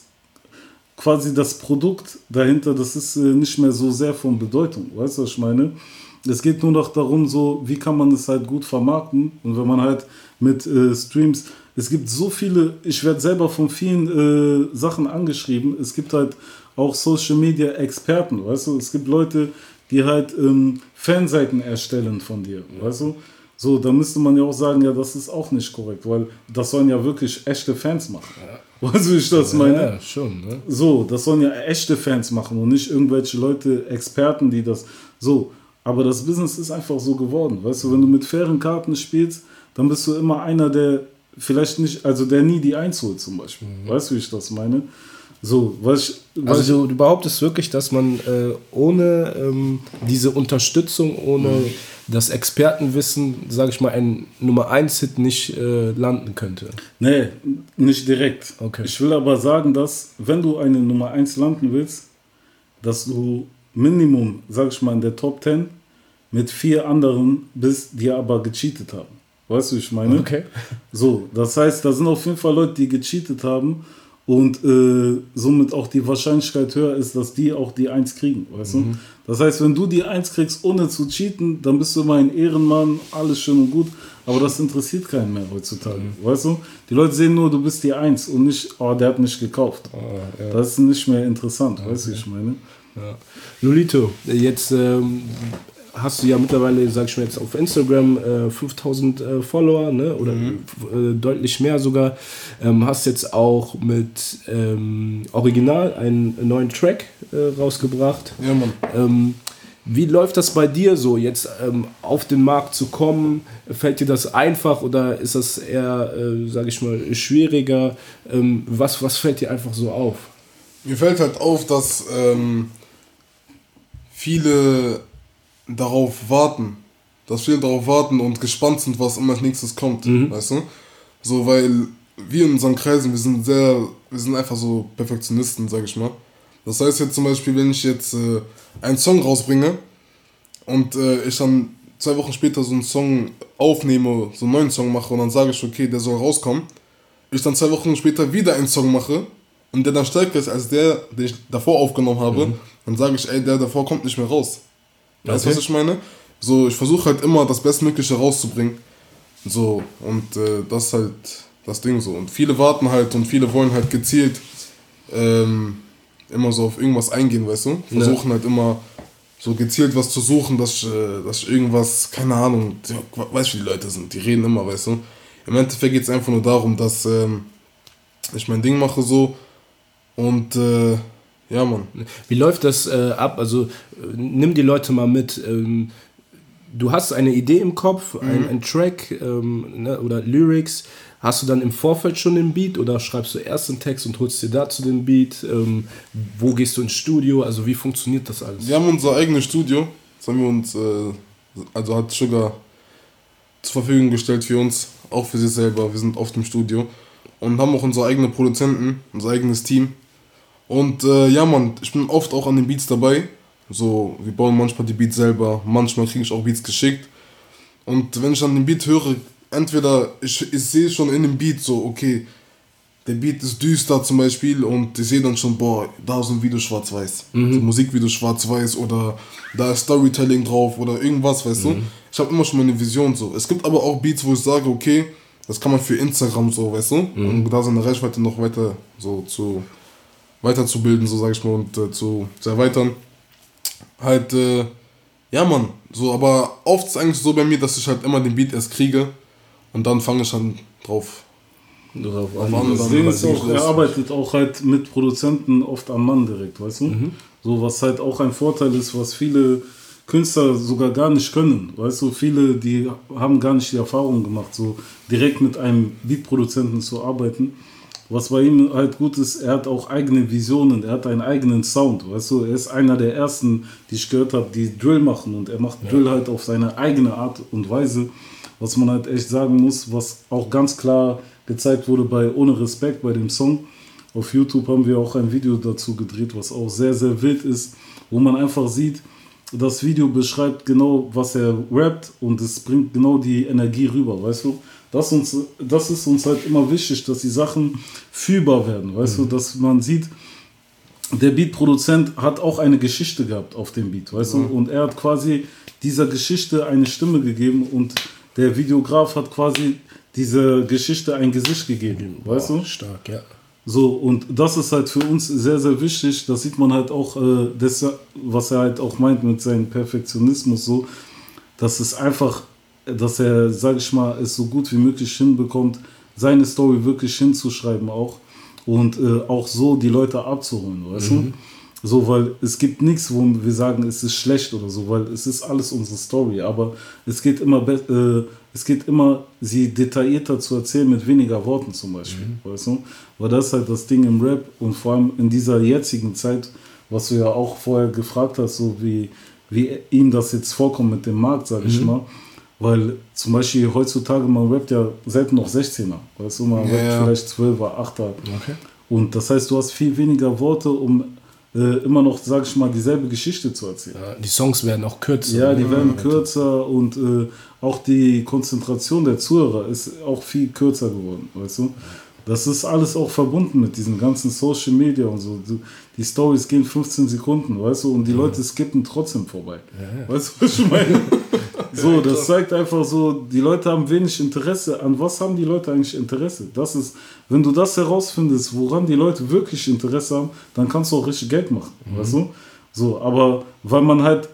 quasi das Produkt dahinter, das ist äh, nicht mehr so sehr von Bedeutung, weißt du, was ich meine? Es geht nur noch darum, so, wie kann man es halt gut vermarkten und wenn man halt mit äh, Streams, es gibt so viele, ich werde selber von vielen äh, Sachen angeschrieben, es gibt halt auch Social Media Experten, weißt du, es gibt Leute, die halt ähm, Fanseiten erstellen von dir, ja. weißt du, so, da müsste man ja auch sagen, ja, das ist auch nicht korrekt, weil das sollen ja wirklich echte Fans machen, ja. weißt du, wie ich das ja, meine? Ja, schon, ne? So, das sollen ja echte Fans machen und nicht irgendwelche Leute, Experten, die das, so, aber das Business ist einfach so geworden, weißt du, wenn du mit fairen Karten spielst, dann bist du immer einer, der vielleicht nicht, also der nie die Eins holt zum Beispiel. Mhm. Weißt du, wie ich das meine? So, was ich, was also du, du behauptest wirklich, dass man äh, ohne ähm, diese Unterstützung, ohne mhm. das Expertenwissen, sage ich mal, ein Nummer eins Hit nicht äh, landen könnte? Nee, nicht direkt. Okay. Ich will aber sagen, dass, wenn du eine Nummer eins landen willst, dass du Minimum, sag ich mal, in der Top zehn mit vier anderen bist, die aber gecheatet haben. Weißt du, wie ich meine? Okay. So, das heißt, da sind auf jeden Fall Leute, die gecheatet haben und äh, somit auch die Wahrscheinlichkeit höher ist, dass die auch die Eins kriegen, weißt mhm. du? Das heißt, wenn du die Eins kriegst, ohne zu cheaten, dann bist du immer ein Ehrenmann, alles schön und gut, aber das interessiert keinen mehr heutzutage, mhm. weißt du? Die Leute sehen nur, du bist die Eins und nicht, oh, der hat nicht gekauft. Oh, ja. Das ist nicht mehr interessant, okay. weißt du, wie ich meine? Ja. Lolito, jetzt ähm, hast du ja mittlerweile, sag ich mal jetzt auf Instagram, äh, fünftausend äh, Follower, ne? Oder mhm. äh, deutlich mehr sogar. Ähm, hast jetzt auch mit ähm, Original einen neuen Track äh, rausgebracht. Ja, Mann. Ähm, Wie läuft das bei dir so, jetzt ähm, auf den Markt zu kommen? Fällt dir das einfach oder ist das eher, äh, sage ich mal, schwieriger? Ähm, was, was fällt dir einfach so auf? Mir fällt halt auf, dass ähm, viele darauf warten, dass viele darauf warten und gespannt sind, was immer als nächstes kommt, mhm. weißt du? So, weil wir in unseren Kreisen, wir sind sehr, wir sind einfach so Perfektionisten, sag ich mal. Das heißt jetzt zum Beispiel, wenn ich jetzt äh, einen Song rausbringe und äh, ich dann zwei Wochen später so einen Song aufnehme, so einen neuen Song mache und dann sage ich, okay, der soll rauskommen, ich dann zwei Wochen später wieder einen Song mache und der dann stärker ist als der, den ich davor aufgenommen habe, mhm. dann sage ich, ey, der davor kommt nicht mehr raus. Weißt du, okay. was ich meine? So, ich versuche halt immer das Bestmögliche rauszubringen. So, und äh, das ist halt das Ding so. Und viele warten halt und viele wollen halt gezielt ähm, immer so auf irgendwas eingehen, weißt du? Versuchen ja. halt immer so gezielt was zu suchen, dass ich, dass ich irgendwas, keine Ahnung, weißt du, wie die Leute sind, die reden immer, weißt du? Im Endeffekt geht es einfach nur darum, dass ähm, ich mein Ding mache so und äh, ja, Mann. Wie läuft das äh, ab? Also äh, nimm die Leute mal mit. Ähm, du hast eine Idee im Kopf, mhm. ein, ein Track ähm, ne, oder Lyrics. Hast du dann im Vorfeld schon den Beat oder schreibst du erst den Text und holst dir dazu den Beat? Ähm, wo gehst du ins Studio? Also wie funktioniert das alles? Wir haben unser eigenes Studio. Das haben wir uns, äh, also hat Sugar zur Verfügung gestellt für uns, auch für sich selber. Wir sind oft im Studio und haben auch unsere eigenen Produzenten, unser eigenes Team. Und äh, ja, Mann, ich bin oft auch an den Beats dabei. So, wir bauen manchmal die Beats selber, manchmal kriege ich auch Beats geschickt. Und wenn ich dann den Beat höre, entweder ich, ich sehe schon in dem Beat so, okay, der Beat ist düster zum Beispiel und ich sehe dann schon, boah, da ist ein Video schwarz-weiß, mhm. so Musikvideo schwarz-weiß oder da ist Storytelling drauf oder irgendwas, weißt mhm. du. Ich habe immer schon meine Vision so. Es gibt aber auch Beats, wo ich sage, okay, das kann man für Instagram so, weißt du, mhm. und da seine Reichweite noch weiter so zu weiterzubilden, so sage ich mal, und äh, zu, zu erweitern. Halt, äh, ja, Mann, so, aber oft ist es eigentlich so bei mir, dass ich halt immer den Beat erst kriege und dann fange ich dann drauf. Drauf an. Das Ding ist auch, er arbeitet auch halt mit Produzenten oft am Mann direkt, weißt du? Mhm. So, was halt auch ein Vorteil ist, was viele Künstler sogar gar nicht können, weißt du? Viele, die haben gar nicht die Erfahrung gemacht, so direkt mit einem Beatproduzenten zu arbeiten. Was bei ihm halt gut ist, er hat auch eigene Visionen, er hat einen eigenen Sound, weißt du, er ist einer der ersten, die ich gehört habe, die Drill machen und er macht ja. Drill halt auf seine eigene Art und Weise, was man halt echt sagen muss, was auch ganz klar gezeigt wurde bei Ohne Respekt, bei dem Song. Auf YouTube haben wir auch ein Video dazu gedreht, was auch sehr, sehr wild ist, wo man einfach sieht, das Video beschreibt genau, was er rappt und es bringt genau die Energie rüber, weißt du. Das, uns, das ist uns halt immer wichtig, dass die Sachen fühlbar werden, weißt mhm. du, dass man sieht, der Beatproduzent hat auch eine Geschichte gehabt auf dem Beat, weißt mhm. du, und er hat quasi dieser Geschichte eine Stimme gegeben und der Videograf hat quasi dieser Geschichte ein Gesicht gegeben, Boah, weißt du? Stark, ja. So, und das ist halt für uns sehr, sehr wichtig, das sieht man halt auch, äh, das, was er halt auch meint mit seinem Perfektionismus, so, dass es einfach dass er, sag ich mal, es so gut wie möglich hinbekommt, seine Story wirklich hinzuschreiben auch und äh, auch so die Leute abzuholen, weißt mhm. du? So, weil es gibt nichts, wo wir sagen, es ist schlecht oder so, weil es ist alles unsere Story, aber es geht immer, be- äh, es geht immer, sie detaillierter zu erzählen mit weniger Worten zum Beispiel, mhm. weißt du? Weil das ist halt das Ding im Rap und vor allem in dieser jetzigen Zeit, was du ja auch vorher gefragt hast, so wie, wie ihm das jetzt vorkommt mit dem Markt, sag ich mhm. mal. Weil zum Beispiel heutzutage, man rappt ja selten noch sechzehner, weißt du, man ja, rappt ja. vielleicht zwölfer, achter. Okay. Und das heißt, du hast viel weniger Worte, um äh, immer noch, sag ich mal, dieselbe Geschichte zu erzählen. Ja, die Songs werden auch kürzer. Ja, die ja, werden kürzer und äh, auch die Konzentration der Zuhörer ist auch viel kürzer geworden, weißt du. Das ist alles auch verbunden mit diesem ganzen Social Media und so. Die Stories gehen fünfzehn Sekunden, weißt du, und die ja. Leute skippen trotzdem vorbei. Ja, ja. Weißt du, was ich meine? So, das zeigt einfach so, die Leute haben wenig Interesse. An was haben die Leute eigentlich Interesse? Das ist, wenn du das herausfindest, woran die Leute wirklich Interesse haben, dann kannst du auch richtig Geld machen, mhm. weißt du? So, aber weil man halt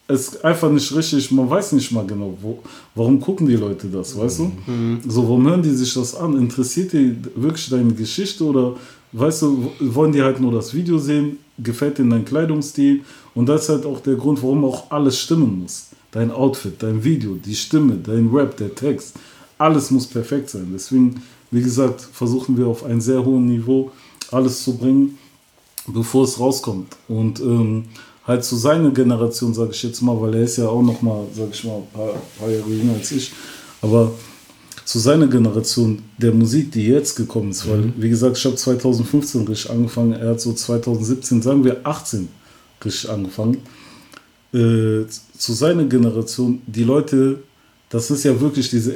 es einfach nicht richtig, man weiß nicht mal genau, wo, warum gucken die Leute das, weißt du? Mhm. So, warum hören die sich das an? Interessiert die wirklich deine Geschichte oder, weißt du, wollen die halt nur das Video sehen, gefällt ihnen dein Kleidungsstil und das ist halt auch der Grund, warum auch alles stimmen muss. Dein Outfit, dein Video, die Stimme, dein Rap, der Text, alles muss perfekt sein. Deswegen, wie gesagt, versuchen wir auf ein sehr hohes Niveau alles zu bringen, bevor es rauskommt. Und ähm, halt zu seiner Generation, sage ich jetzt mal, weil er ist ja auch noch mal, sage ich mal, ein paar, paar Jahre jünger als ich, aber zu seiner Generation der Musik, die jetzt gekommen ist, weil, wie gesagt, ich habe zwanzig fünfzehn richtig angefangen, er hat so zwanzig siebzehn, sagen wir achtzehn, richtig angefangen. Äh, zu seiner Generation, die Leute, das ist ja wirklich diese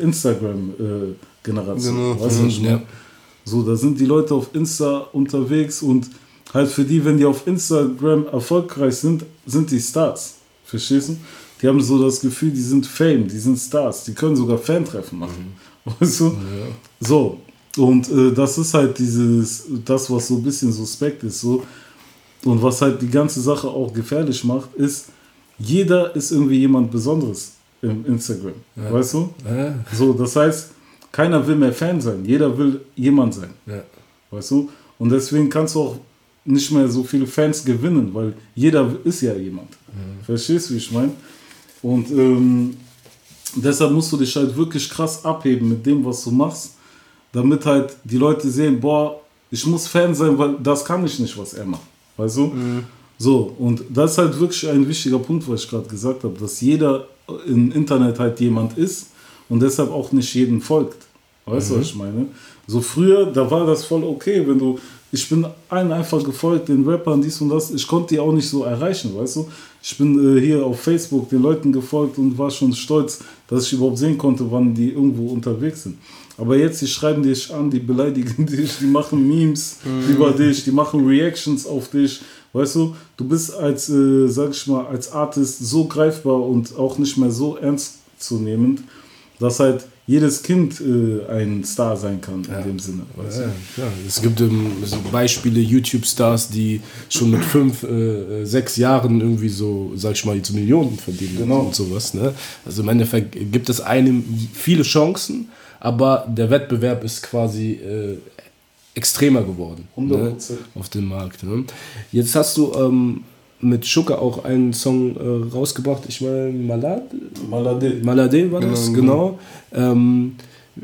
Instagram-Generation, äh, weißt du, mhm, ja. So, da sind die Leute auf Insta unterwegs und halt für die, wenn die auf Instagram erfolgreich sind, sind die Stars. Verstehst du? Die haben so das Gefühl, die sind Fame, die sind Stars, die können sogar Fantreffen machen. Mhm. Weißt du? Ja. So. Und äh, das ist halt dieses, das, was so ein bisschen suspekt ist. So. Und was halt die ganze Sache auch gefährlich macht, ist, jeder ist irgendwie jemand Besonderes im Instagram. Ja. Weißt du? Ja. So, das heißt, keiner will mehr Fan sein, jeder will jemand sein. Ja. Weißt du? Und deswegen kannst du auch nicht mehr so viele Fans gewinnen, weil jeder ist ja jemand. Mhm. Verstehst du, wie ich meine? Und ähm, deshalb musst du dich halt wirklich krass abheben mit dem, was du machst, damit halt die Leute sehen, boah, ich muss Fan sein, weil das kann ich nicht, was er macht. Weißt du? Mhm. So, und das ist halt wirklich ein wichtiger Punkt, was ich gerade gesagt habe, dass jeder im Internet halt jemand ist und deshalb auch nicht jedem folgt. Weißt du, mhm. was ich meine? So früher, da war das voll okay, wenn du, ich bin allen einfach gefolgt, den Rappern, dies und das, ich konnte die auch nicht so erreichen, weißt du? Ich bin äh, hier auf Facebook den Leuten gefolgt und war schon stolz, dass ich überhaupt sehen konnte, wann die irgendwo unterwegs sind. Aber jetzt, die schreiben dich an, die beleidigen dich, die machen Memes mhm. über dich, die machen Reactions auf dich, weißt du? Du bist als, äh, sag ich mal, als Artist so greifbar und auch nicht mehr so ernst zu nehmen, dass halt jedes Kind äh, ein Star sein kann, ja. in dem Sinne. Weißt ja, du? Ja. Es gibt ähm, so Beispiele, YouTube-Stars, die schon mit fünf, äh, sechs Jahren irgendwie so, sag ich mal, zu Millionen verdienen genau. und sowas. Ne? Also im Endeffekt gibt es einem viele Chancen, aber der Wettbewerb ist quasi äh, extremer geworden hundert Prozent. Ne? Auf dem Markt. Ne? Jetzt hast du ähm, mit Shuka auch einen Song äh, rausgebracht, ich meine, Malade? Malade. Malade war das, genau. genau. Ähm,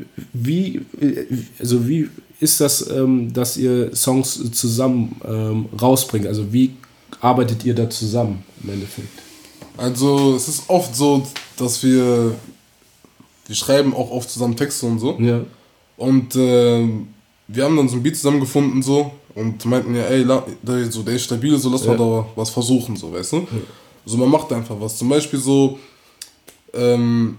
wie, also wie ist das, ähm, dass ihr Songs zusammen ähm, rausbringt? Also wie arbeitet ihr da zusammen im Endeffekt? Also es ist oft so, dass wir, wir schreiben auch oft zusammen Texte und so. Ja. Und äh, wir haben dann so ein Beat zusammengefunden so. Und meinten ja, ey, der, so, der ist stabil, so lass ja. mal da was versuchen, so, weißt du? Ja. So, man macht einfach was. Zum Beispiel so, ähm,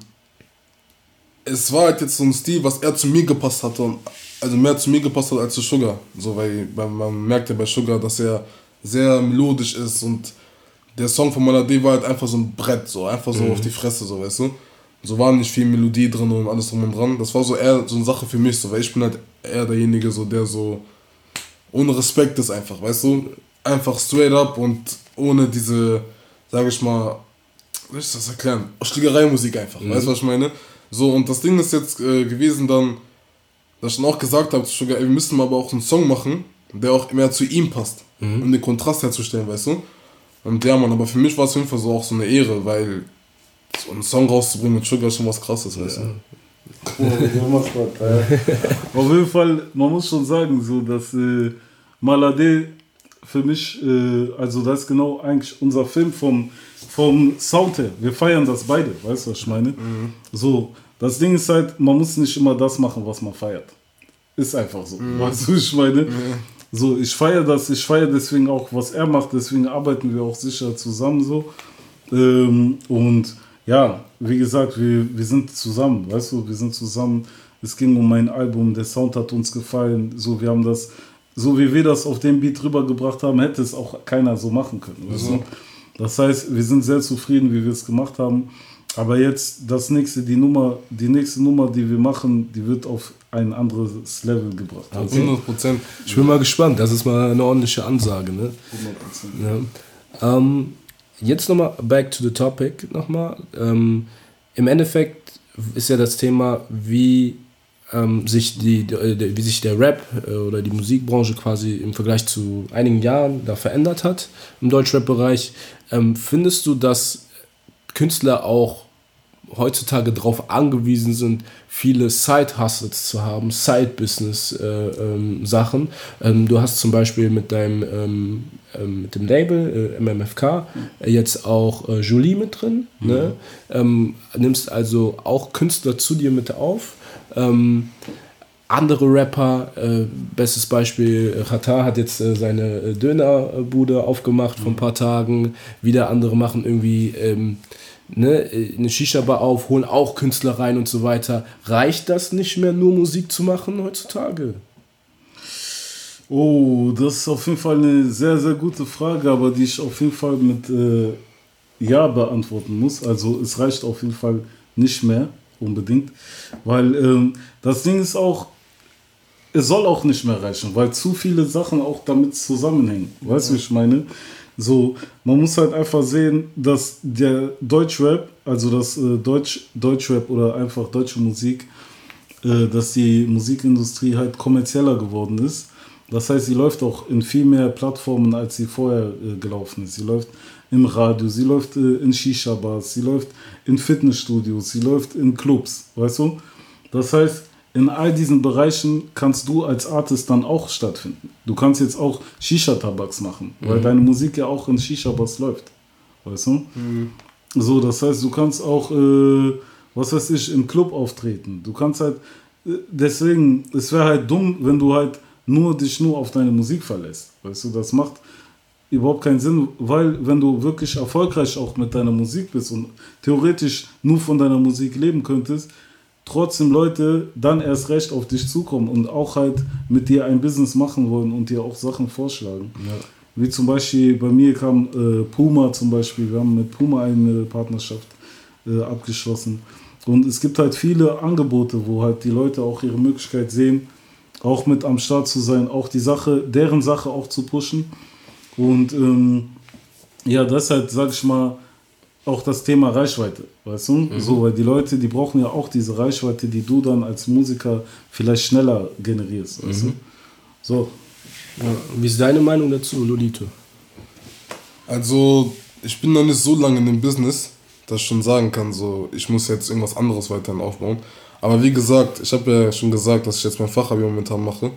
es war halt jetzt so ein Stil, was eher zu mir gepasst hatte, und, also mehr zu mir gepasst hat als zu Sugar. So, weil, weil man merkt ja bei Sugar, dass er sehr melodisch ist und der Song von Malade war halt einfach so ein Brett, so, einfach so mhm. auf die Fresse, so, weißt du? So war nicht viel Melodie drin und alles drum und dran. Das war so eher so eine Sache für mich, so, weil ich bin halt eher derjenige, so, der so ohne Respekt ist einfach, weißt du? Einfach straight up und ohne diese, sag ich mal, wie soll ich das erklären? Schlägerei-Musik einfach, mhm. weißt du, was ich meine? So, und das Ding ist jetzt äh, gewesen dann, dass ich dann auch gesagt habe zu Sugar, ey, wir müssen aber auch einen Song machen, der auch mehr zu ihm passt, mhm. um den Kontrast herzustellen, weißt du? Und ja, man, aber für mich war es auf jeden Fall so auch so eine Ehre, weil so einen Song rauszubringen mit Sugar ist schon was Krasses, weißt du? Oh, auf jeden Fall, man muss schon sagen, so dass äh, Malade für mich, äh, also das ist genau eigentlich unser Film vom, vom Sound her. Wir feiern das beide, weißt du, was ich meine? Mhm. So, das Ding ist halt, man muss nicht immer das machen, was man feiert. Ist einfach so, mhm. weißt du, was ich meine? Mhm. So, ich feiere das, ich feiere deswegen auch, was er macht, deswegen arbeiten wir auch sicher zusammen so. Ähm, und ja, wie gesagt, wir, wir sind zusammen, weißt du, wir sind zusammen. Es ging um mein Album, der Sound hat uns gefallen. So, wir haben das, so wie wir das auf dem Beat rübergebracht haben, hätte es auch keiner so machen können. Weißt du? Das heißt, wir sind sehr zufrieden, wie wir es gemacht haben. Aber jetzt das nächste, die Nummer, die nächste Nummer, die wir machen, die wird auf ein anderes Level gebracht. Also hundert Prozent. Ich bin mal gespannt, das ist mal eine ordentliche Ansage. Ne? hundert Prozent. Ja. Ähm, jetzt nochmal back to the topic nochmal. Ähm, Im Endeffekt ist ja das Thema, wie ähm, sich die, die, wie sich der Rap äh, oder die Musikbranche quasi im Vergleich zu einigen Jahren da verändert hat im Deutschrap-Bereich. Ähm, findest du, dass Künstler auch heutzutage darauf angewiesen sind, viele Side-Hustles zu haben, Side-Business-Sachen. Äh, ähm, ähm, du hast zum Beispiel mit deinem ähm, ähm, mit dem Label äh, M M F K äh, jetzt auch äh, Jolie mit drin. Mhm. Ne? Ähm, nimmst also auch Künstler zu dir mit auf. Ähm, andere Rapper, äh, bestes Beispiel, Xatar hat jetzt äh, seine Dönerbude aufgemacht mhm. vor ein paar Tagen. Wieder andere machen irgendwie ähm, ne, eine Shisha-Bar auf, holen auch Künstler rein und so weiter. Reicht das nicht mehr, nur Musik zu machen heutzutage? Oh, das ist auf jeden Fall eine sehr, sehr gute Frage, aber die ich auf jeden Fall mit äh, Ja beantworten muss. Also es reicht auf jeden Fall nicht mehr unbedingt, weil ähm, das Ding ist auch, es soll auch nicht mehr reichen, weil zu viele Sachen auch damit zusammenhängen. Weißt du, ja. wie ich meine? So, man muss halt einfach sehen, dass der Deutschrap, also das äh, Deutsch, Deutschrap oder einfach deutsche Musik, äh, dass die Musikindustrie halt kommerzieller geworden ist. Das heißt, sie läuft auch in viel mehr Plattformen, als sie vorher äh, gelaufen ist. Sie läuft im Radio, sie läuft äh, in Shisha-Bars, sie läuft in Fitnessstudios, sie läuft in Clubs, weißt du? Das heißt, in all diesen Bereichen kannst du als Artist dann auch stattfinden. Du kannst jetzt auch Shisha-Tabaks machen, weil mhm. deine Musik ja auch in Shisha-Bars läuft, weißt du? Mhm. So, das heißt, du kannst auch, äh, was weiß ich, im Club auftreten. Du kannst halt, äh, deswegen, es wäre halt dumm, wenn du halt nur dich nur auf deine Musik verlässt, weißt du? Das macht überhaupt keinen Sinn, weil wenn du wirklich erfolgreich auch mit deiner Musik bist und theoretisch nur von deiner Musik leben könntest, trotzdem Leute dann erst recht auf dich zukommen und auch halt mit dir ein Business machen wollen und dir auch Sachen vorschlagen. Ja. Wie zum Beispiel bei mir kam äh, Puma zum Beispiel, wir haben mit Puma eine Partnerschaft äh, abgeschlossen. Und es gibt halt viele Angebote, wo halt die Leute auch ihre Möglichkeit sehen, auch mit am Start zu sein, auch die Sache, deren Sache auch zu pushen. Und ähm, ja, das ist halt, sag ich mal, auch das Thema Reichweite, weißt du? Mhm. So, weil die Leute, die brauchen ja auch diese Reichweite, die du dann als Musiker vielleicht schneller generierst, weißt mhm. du? So. Ja, wie ist deine Meinung dazu, Lolito? Also, ich bin noch nicht so lange in dem Business, dass ich schon sagen kann, so, ich muss jetzt irgendwas anderes weiterhin aufbauen. Aber wie gesagt, ich habe ja schon gesagt, dass ich jetzt mein Fachabi momentan mache.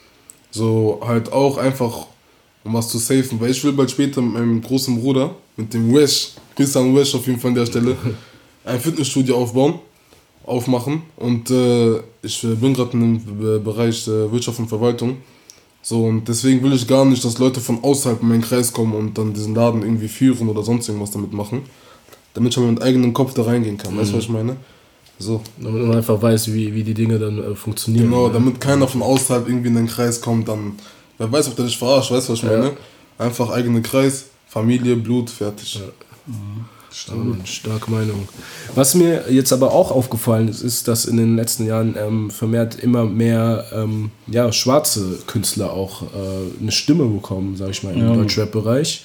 So, halt auch einfach, um was zu safen, weil ich will bald später mit meinem großen Bruder, mit dem Wesh, Grüße an Wesh auf jeden Fall an der Stelle, ein Fitnessstudio aufbauen, aufmachen. Und äh, ich bin gerade im Bereich äh, Wirtschaft und Verwaltung. So, und deswegen will ich gar nicht, dass Leute von außerhalb in meinen Kreis kommen und dann diesen Laden irgendwie führen oder sonst irgendwas damit machen. Damit ich mal mit eigenem Kopf da reingehen kann. Mhm. Weißt du, was ich meine? So. Damit man einfach weiß, wie, wie die Dinge dann äh, funktionieren. Genau, damit keiner von außerhalb irgendwie in den Kreis kommt, dann, wer weiß, ob der dich verarscht, weißt du, was ich meine? Ja. Einfach eigener Kreis, Familie, Blut, fertig. Ja. Mhm. Stark, starke Meinung. Was mir jetzt aber auch aufgefallen ist, ist, dass in den letzten Jahren ähm, vermehrt immer mehr ähm, ja, schwarze Künstler auch äh, eine Stimme bekommen, sag ich mal, im ja. Deutschrap-Bereich.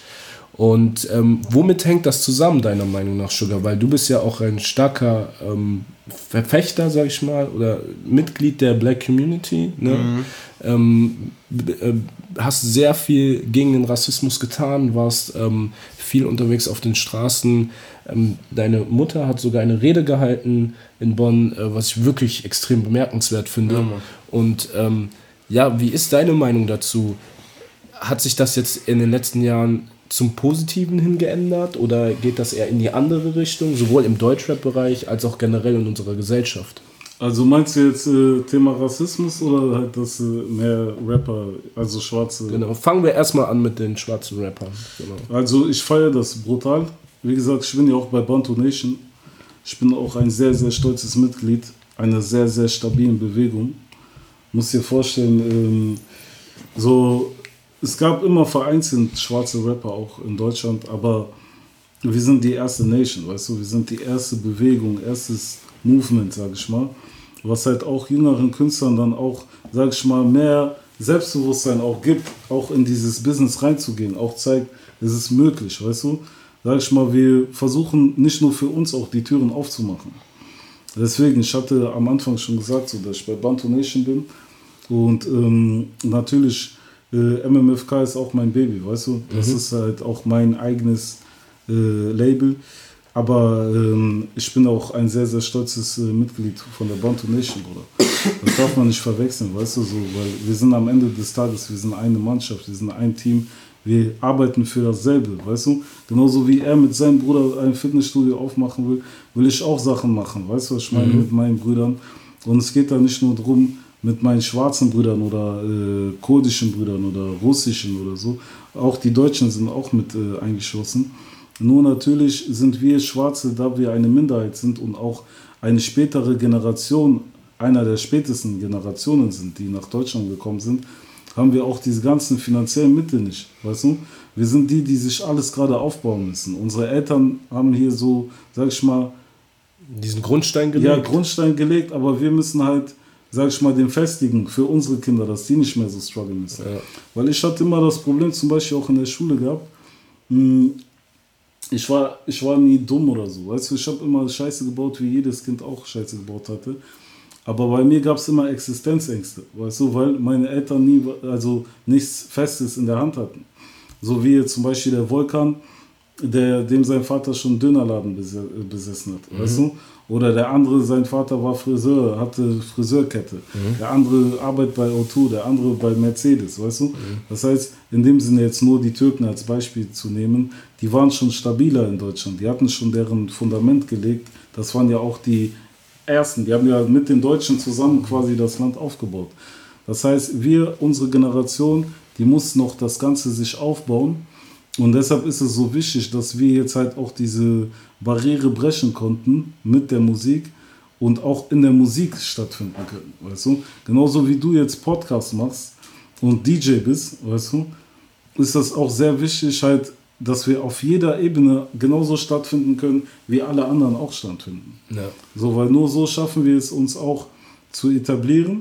Und ähm, womit hängt das zusammen, deiner Meinung nach, Sugar? Weil du bist ja auch ein starker ähm, Verfechter, sag ich mal, oder Mitglied der Black Community. Ne? Mhm. Ähm, äh, hast sehr viel gegen den Rassismus getan, warst ähm, viel unterwegs auf den Straßen. Ähm, deine Mutter hat sogar eine Rede gehalten in Bonn, äh, was ich wirklich extrem bemerkenswert finde. Ja, Und ähm, ja, wie ist deine Meinung dazu? Hat sich das jetzt in den letzten Jahren zum Positiven hin geändert oder geht das eher in die andere Richtung, sowohl im Deutschrap-Bereich als auch generell in unserer Gesellschaft? Also meinst du jetzt äh, Thema Rassismus oder halt, dass äh, mehr Rapper, also schwarze... Genau, fangen wir erstmal an mit den schwarzen Rappern. Genau. Also ich feiere das brutal. Wie gesagt, ich bin ja auch bei Bantu Nation. Ich bin auch ein sehr, sehr stolzes Mitglied einer sehr, sehr stabilen Bewegung. Muss dir vorstellen, ähm, so... Es gab immer vereinzelt schwarze Rapper auch in Deutschland, aber wir sind die erste Nation, weißt du, wir sind die erste Bewegung, erstes Movement, sag ich mal, was halt auch jüngeren Künstlern dann auch, sag ich mal, mehr Selbstbewusstsein auch gibt, auch in dieses Business reinzugehen, auch zeigt, es ist möglich, weißt du. sag ich mal, wir versuchen nicht nur für uns auch die Türen aufzumachen. Deswegen, ich hatte am Anfang schon gesagt, so, dass ich bei Bantu Nation bin und ähm, natürlich äh, M M F K ist auch mein Baby, weißt du? Das mhm. ist halt auch mein eigenes äh, Label, aber ähm, ich bin auch ein sehr, sehr stolzes äh, Mitglied von der Bantu Nation, Bruder. Das darf man nicht verwechseln, weißt du, so, weil wir sind am Ende des Tages, wir sind eine Mannschaft, wir sind ein Team, wir arbeiten für dasselbe, weißt du? Genauso wie er mit seinem Bruder ein Fitnessstudio aufmachen will, will ich auch Sachen machen, weißt du, was ich meine, mhm. mit meinen Brüdern. Und es geht da nicht nur darum, mit meinen schwarzen Brüdern oder äh, kurdischen Brüdern oder russischen oder so. Auch die Deutschen sind auch mit äh, eingeschlossen. Nur natürlich sind wir Schwarze, da wir eine Minderheit sind und auch eine spätere Generation, einer der spätesten Generationen sind, die nach Deutschland gekommen sind, haben wir auch diese ganzen finanziellen Mittel nicht, weißt du? Wir sind die, die sich alles gerade aufbauen müssen. Unsere Eltern haben hier so, sag ich mal, diesen Grundstein gelegt. Ja, Grundstein gelegt, aber wir müssen halt, sag ich mal, den festigen für unsere Kinder, dass die nicht mehr so strugglen müssen. Ja. Weil ich hatte immer das Problem, zum Beispiel auch in der Schule gehabt, ich war, ich war nie dumm oder so, weißt du? Ich habe immer Scheiße gebaut, wie jedes Kind auch Scheiße gebaut hatte. Aber bei mir gab es immer Existenzängste, weißt du, weil meine Eltern nie, also nichts Festes in der Hand hatten. So wie jetzt zum Beispiel der Volkan, der, dem sein Vater schon einen Dönerladen besessen hat, mhm. weißt du? Oder der andere, sein Vater war Friseur, hatte Friseurkette. Mhm. Der andere arbeitet bei O zwei, der andere bei Mercedes, weißt du? Mhm. Das heißt, in dem Sinne jetzt nur die Türken als Beispiel zu nehmen, die waren schon stabiler in Deutschland, die hatten schon deren Fundament gelegt. Das waren ja auch die Ersten, die haben ja mit den Deutschen zusammen quasi das Land aufgebaut. Das heißt, wir, unsere Generation, die muss noch das Ganze sich aufbauen. Und deshalb ist es so wichtig, dass wir jetzt halt auch diese Barriere brechen konnten mit der Musik und auch in der Musik stattfinden können, weißt du? Genauso wie du jetzt Podcast machst und D J bist, weißt du, ist das auch sehr wichtig halt, dass wir auf jeder Ebene genauso stattfinden können, wie alle anderen auch stattfinden. Ja. So, weil nur so schaffen wir es, uns auch zu etablieren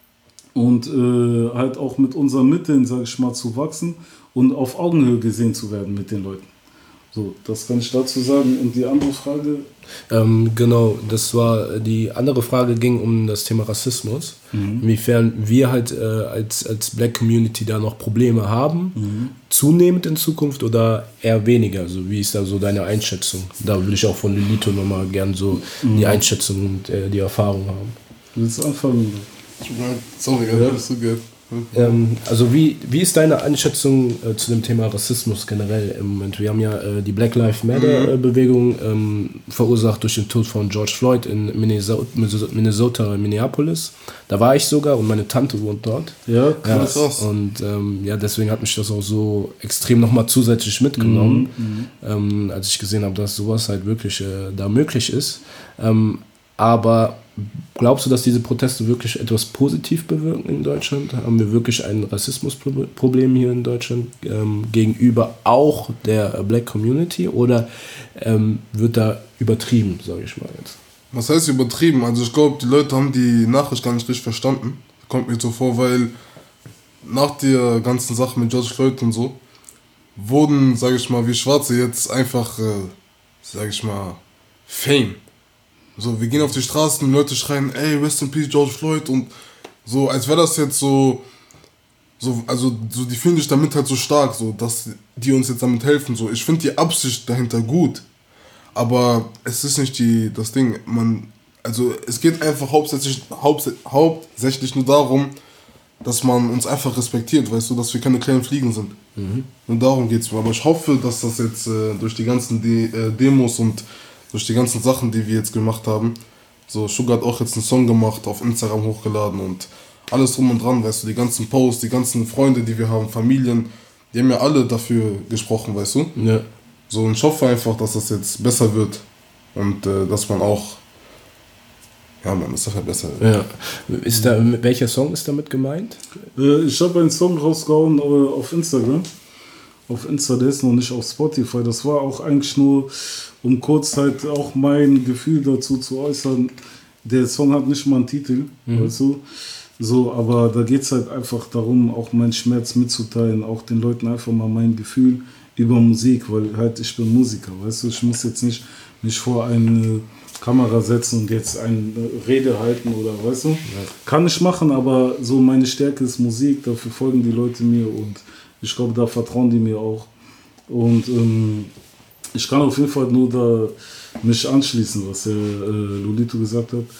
und äh, halt auch mit unseren Mitteln, sag ich mal, zu wachsen und auf Augenhöhe gesehen zu werden mit den Leuten. So, das kann ich dazu sagen. Und die andere Frage? Ähm, genau, das war, die andere Frage ging um das Thema Rassismus. Mhm. Inwiefern wir halt äh, als, als Black Community da noch Probleme haben, mhm. zunehmend in Zukunft oder eher weniger. Also wie ist da so deine Einschätzung? Da würde ich auch von Lilito nochmal gern so mhm. die Einschätzung und äh, die Erfahrung haben. Willst du anfangen? Sorry, ja. Das ist so gut. Ähm, also wie, wie ist deine Einschätzung äh, zu dem Thema Rassismus generell im Moment? Wir haben ja äh, die Black Lives Matter äh, Bewegung ähm, verursacht durch den Tod von George Floyd in Minnesota, Minnesota, Minneapolis. Da war ich sogar und meine Tante wohnt dort. Ja, krass. Ja, und ähm, ja, deswegen hat mich das auch so extrem nochmal zusätzlich mitgenommen, mhm, ähm, als ich gesehen habe, dass sowas halt wirklich äh, da möglich ist. Ähm, aber glaubst du, dass diese Proteste wirklich etwas positiv bewirken in Deutschland? Haben wir wirklich ein Rassismusproblem hier in Deutschland ähm, gegenüber auch der Black Community oder ähm, wird da übertrieben, sage ich mal jetzt? Was heißt übertrieben? Also ich glaube, die Leute haben die Nachricht gar nicht richtig verstanden. Kommt mir so vor, weil nach der ganzen Sache mit George Floyd und so wurden, sage ich mal, wir Schwarze jetzt einfach, äh, sage ich mal, Fame. So, wir gehen auf die Straßen und Leute schreien, ey, rest in peace George Floyd und so, als wäre das jetzt so, so, also so, die fühlen sich damit halt so stark, so, dass die uns jetzt damit helfen. So, ich finde die Absicht dahinter gut, aber es ist nicht die, das Ding, man, also es geht einfach hauptsächlich, haupt, hauptsächlich nur darum, dass man uns einfach respektiert, weißt du, dass wir keine kleinen Fliegen sind. Mhm. Und darum geht's mir. Aber ich hoffe, dass das jetzt äh, durch die ganzen De- äh, Demos und durch die ganzen Sachen, die wir jetzt gemacht haben. So, Sugar hat auch jetzt einen Song gemacht, auf Instagram hochgeladen und alles drum und dran, weißt du, die ganzen Posts, die ganzen Freunde, die wir haben, Familien, die haben ja alle dafür gesprochen, weißt du? Ja. So, und ich hoffe einfach, dass das jetzt besser wird und äh, dass man auch, ja man, das ist halt besser. Ja. Ist da, welcher Song ist damit gemeint? Äh, ich habe einen Song rausgehauen äh, auf Instagram. Auf Insta, der ist noch nicht auf Spotify. Das war auch eigentlich nur, um kurz halt auch mein Gefühl dazu zu äußern. Der Song hat nicht mal einen Titel, mhm. weißt du? So, aber da geht es halt einfach darum, auch meinen Schmerz mitzuteilen, auch den Leuten einfach mal mein Gefühl über Musik, weil halt ich bin Musiker, weißt du, ich muss jetzt nicht mich vor eine Kamera setzen und jetzt eine Rede halten oder weißt du, ja. Kann ich machen, aber so meine Stärke ist Musik, dafür folgen die Leute mir und ich glaube, da vertrauen die mir auch und ähm, ich kann auf jeden Fall nur da mich anschließen, was der äh, Lolito gesagt hat,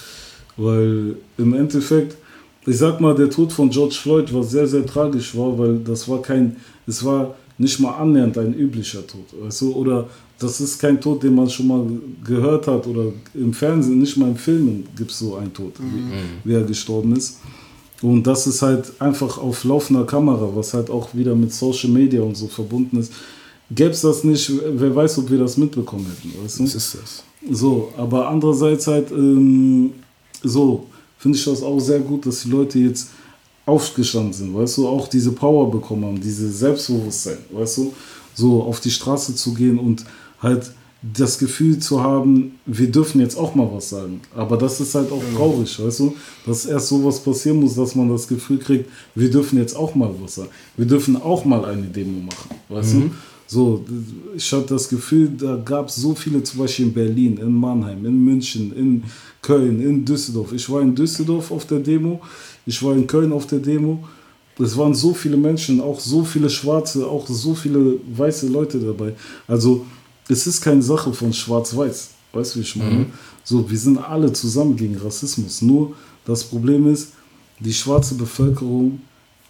weil im Endeffekt, ich sag mal, der Tod von George Floyd war sehr, sehr tragisch, war, weil das war kein, es war nicht mal annähernd ein üblicher Tod, weißt du, oder das ist kein Tod, den man schon mal gehört hat oder im Fernsehen, nicht mal im Filmen gibt es so einen Tod, mhm. wie, wie er gestorben ist. Und das ist halt einfach auf laufender Kamera, was halt auch wieder mit Social Media und so verbunden ist. Gäbe es das nicht, wer weiß, ob wir das mitbekommen hätten, weißt du? Was ist das? So, aber andererseits halt, ähm, so, finde ich das auch sehr gut, dass die Leute jetzt aufgestanden sind, weißt du, auch diese Power bekommen haben, diese Selbstbewusstsein, weißt du, so auf die Straße zu gehen und halt das Gefühl zu haben, wir dürfen jetzt auch mal was sagen. Aber das ist halt auch traurig, weißt du, dass erst sowas passieren muss, dass man das Gefühl kriegt, wir dürfen jetzt auch mal was sagen. Wir dürfen auch mal eine Demo machen, weißt mhm. du. So, ich hatte das Gefühl, da gab es so viele, zum Beispiel in Berlin, in Mannheim, in München, in Köln, in Düsseldorf. Ich war in Düsseldorf auf der Demo, ich war in Köln auf der Demo. Es waren so viele Menschen, auch so viele Schwarze, auch so viele weiße Leute dabei. Also es ist keine Sache von Schwarz-Weiß, weißt du, wie ich meine? Mhm. So, wir sind alle zusammen gegen Rassismus. Nur das Problem ist, die schwarze Bevölkerung,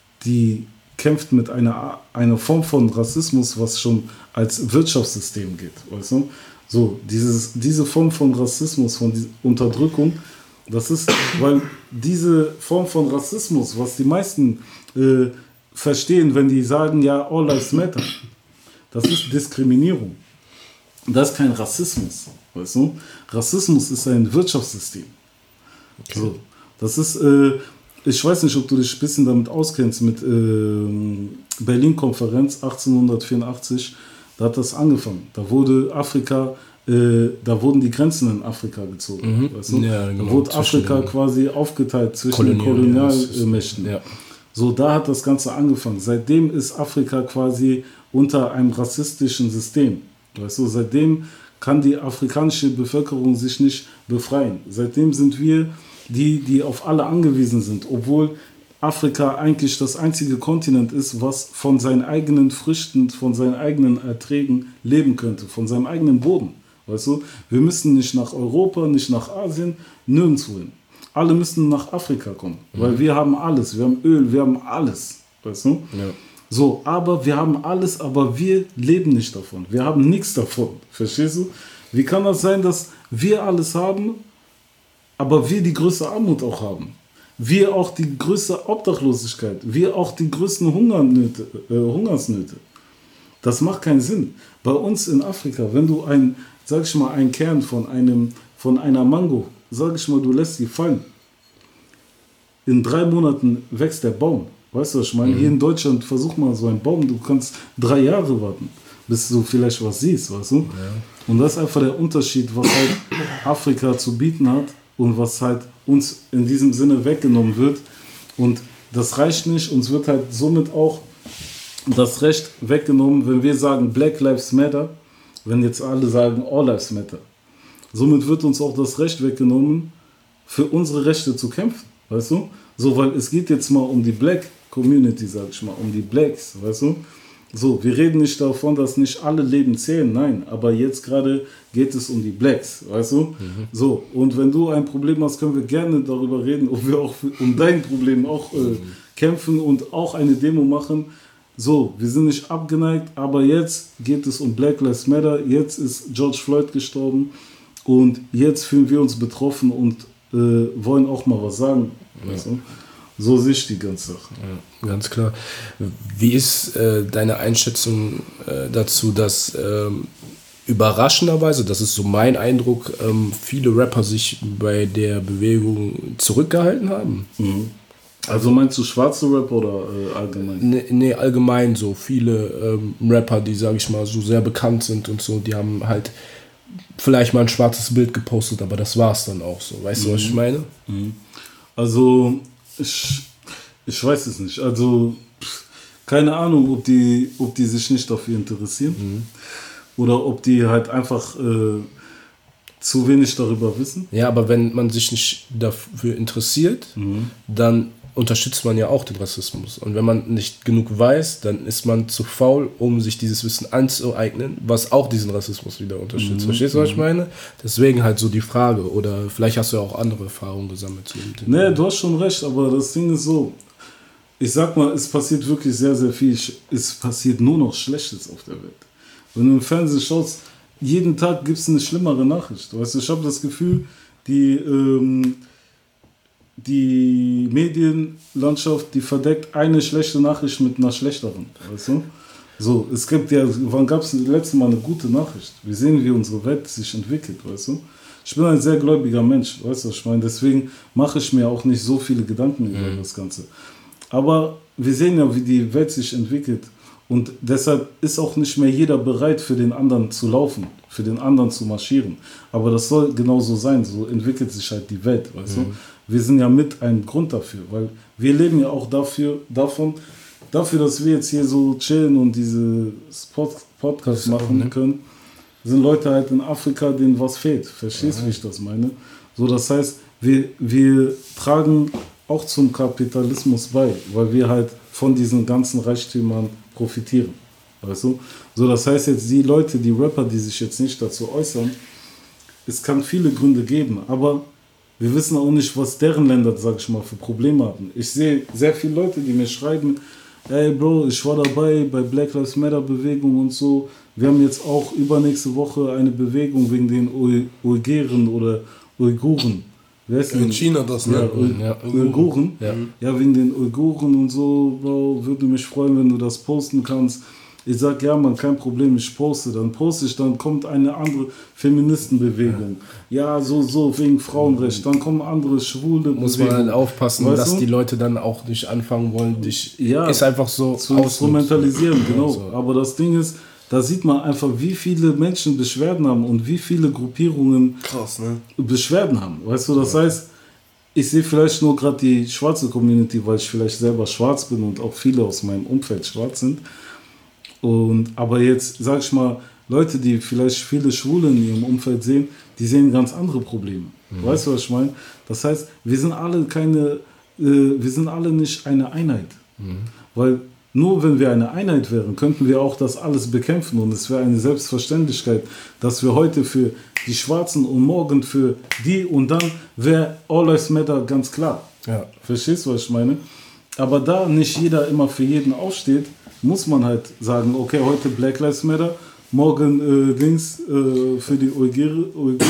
die kämpft mit einer, einer Form von Rassismus, was schon als Wirtschaftssystem geht, weißt du? So, dieses, diese Form von Rassismus, von Unterdrückung, das ist, weil diese Form von Rassismus, was die meisten äh, verstehen, wenn die sagen, ja, all lives matter, das ist Diskriminierung. Das ist kein Rassismus, weißt du? Rassismus ist ein Wirtschaftssystem. Okay. So, das ist, äh, ich weiß nicht, ob du dich ein bisschen damit auskennst, mit äh, Berlin-Konferenz achtzehnhundertvierundachtzig, da hat das angefangen. Da wurde Afrika, äh, da wurden die Grenzen in Afrika gezogen. Mhm. Weißt du? Ja, genau. Da wurde Afrika quasi aufgeteilt zwischen den Kolonialmächten. Ja. So, da hat das Ganze angefangen. Seitdem ist Afrika quasi unter einem rassistischen System. Weißt du, seitdem kann die afrikanische Bevölkerung sich nicht befreien. Seitdem sind wir die, die auf alle angewiesen sind, obwohl Afrika eigentlich das einzige Kontinent ist, was von seinen eigenen Früchten, von seinen eigenen Erträgen leben könnte, von seinem eigenen Boden. Weißt du, wir müssen nicht nach Europa, nicht nach Asien, nirgendwo hin. Alle müssen nach Afrika kommen, mhm. weil wir haben alles, wir haben Öl, wir haben alles. Weißt du? Ja. So, aber wir haben alles, aber wir leben nicht davon. Wir haben nichts davon. Verstehst du? Wie kann das sein, dass wir alles haben, aber wir die größte Armut auch haben? Wir auch die größte Obdachlosigkeit, wir auch die größten Hungernöte, äh, Hungersnöte. Das macht keinen Sinn. Bei uns in Afrika, wenn du ein, sag ich mal, einen Kern von, einem, von einer Mango, sag ich mal, du lässt sie fallen, in drei Monaten wächst der Baum. Weißt du, was ich meine? Mhm. Hier in Deutschland, versuch mal so einen Baum, du kannst drei Jahre warten, bis du vielleicht was siehst, weißt du? Ja. Und das ist einfach der Unterschied, was halt Afrika zu bieten hat und was halt uns in diesem Sinne weggenommen wird. Und das reicht nicht, uns wird halt somit auch das Recht weggenommen, wenn wir sagen Black Lives Matter, wenn jetzt alle sagen All Lives Matter. Somit wird uns auch das Recht weggenommen, für unsere Rechte zu kämpfen, weißt du? So, weil es geht jetzt mal um die Black Community, sag ich mal, um die Blacks, weißt du? So, wir reden nicht davon, dass nicht alle Leben zählen, nein, aber jetzt gerade geht es um die Blacks, weißt du? Mhm. So, und wenn du ein Problem hast, können wir gerne darüber reden, ob wir auch für, um dein Problem auch äh, mhm. kämpfen und auch eine Demo machen. So, wir sind nicht abgeneigt, aber jetzt geht es um Black Lives Matter, jetzt ist George Floyd gestorben und jetzt fühlen wir uns betroffen und äh, wollen auch mal was sagen, ja. Weißt du? So sehe ich die ganze Sache. Ja, ganz klar. Wie ist äh, deine Einschätzung äh, dazu, dass ähm, überraschenderweise, das ist so mein Eindruck, ähm, viele Rapper sich bei der Bewegung zurückgehalten haben? Mhm. Also meinst du schwarze Rapper oder äh, allgemein? Nee, nee, allgemein so. Viele ähm, Rapper, die, sag ich mal, so sehr bekannt sind und so, die haben halt vielleicht mal ein schwarzes Bild gepostet, aber das war's dann auch so. Weißt mhm. du, was ich meine? Mhm. Also... Ich, ich weiß es nicht. Also, keine Ahnung, ob die, ob die sich nicht dafür interessieren mhm. oder ob die halt einfach äh, zu wenig darüber wissen. Ja, aber wenn man sich nicht dafür interessiert, mhm. dann unterstützt man ja auch den Rassismus. Und wenn man nicht genug weiß, dann ist man zu faul, um sich dieses Wissen anzueignen, was auch diesen Rassismus wieder unterstützt. Mhm. Verstehst du, was ich meine? Deswegen halt so die Frage. Oder vielleicht hast du ja auch andere Erfahrungen gesammelt. Nee, du hast schon recht, aber das Ding ist so, ich sag mal, es passiert wirklich sehr, sehr viel. Es passiert nur noch Schlechtes auf der Welt. Wenn du im Fernsehen schaust, jeden Tag gibt es eine schlimmere Nachricht. Weißt du, ich habe das Gefühl, die... Ähm, die Medienlandschaft, die verdeckt eine schlechte Nachricht mit einer schlechteren, weißt du? So, es gibt ja, wann gab es das letzte Mal eine gute Nachricht? Wir sehen, wie unsere Welt sich entwickelt, weißt du? Ich bin ein sehr gläubiger Mensch, weißt du, ich meine, deswegen mache ich mir auch nicht so viele Gedanken mhm. über das Ganze. Aber wir sehen ja, wie die Welt sich entwickelt und deshalb ist auch nicht mehr jeder bereit, für den anderen zu laufen, für den anderen zu marschieren. Aber das soll genauso sein, so entwickelt sich halt die Welt, weißt mhm. du? Wir sind ja mit ein Grund dafür, weil wir leben ja auch dafür, davon, dafür, dass wir jetzt hier so chillen und diese Pod Podcast machen ne? können, sind Leute halt in Afrika, denen was fehlt. Verstehst du, ja. wie ich das meine? So, das heißt, wir, wir tragen auch zum Kapitalismus bei, weil wir halt von diesen ganzen Reichtümern profitieren. Weißt du? So, das heißt jetzt, die Leute, die Rapper, die sich jetzt nicht dazu äußern, es kann viele Gründe geben, aber wir wissen auch nicht, was deren Länder, sag ich mal, für Probleme hatten. Ich sehe sehr viele Leute, die mir schreiben, ey Bro, ich war dabei bei Black Lives Matter Bewegung und so. Wir haben jetzt auch übernächste Woche eine Bewegung wegen den Uiguren oder Uiguren. Wer ist in denn? China das, ne? Ja, Ui ja. Uiguren. Ja. ja, wegen den Uiguren und so, Bro, würde mich freuen, wenn du das posten kannst. Ich sag, ja man, kein Problem, ich poste, dann poste ich, dann kommt eine andere Feministenbewegung. Ja, so, so, wegen Frauenrecht, dann kommen andere schwule Muss Bewegung. Man halt aufpassen, weißt dass du? Die Leute dann auch nicht anfangen wollen, dich, ja, ist einfach so zu instrumentalisieren, genau. So. Aber das Ding ist, da sieht man einfach, wie viele Menschen Beschwerden haben und wie viele Gruppierungen Krass, ne? Beschwerden haben. Weißt du, das ja. heißt, ich sehe vielleicht nur gerade die schwarze Community, weil ich vielleicht selber schwarz bin und auch viele aus meinem Umfeld schwarz sind. Und, aber jetzt, sag ich mal, Leute, die vielleicht viele Schwule in ihrem Umfeld sehen, die sehen ganz andere Probleme. Mhm. Weißt du, was ich meine? Das heißt, wir sind alle keine, äh, wir sind alle nicht eine Einheit. Mhm. Weil nur wenn wir eine Einheit wären, könnten wir auch das alles bekämpfen. Und es wäre eine Selbstverständlichkeit, dass wir heute für die Schwarzen und morgen für die und dann wäre All Lives Matter ganz klar. Ja. Verstehst du, was ich meine? Aber da nicht jeder immer für jeden aufsteht, muss man halt sagen, okay, heute Black Lives Matter, morgen äh, links äh, für die Uiguren,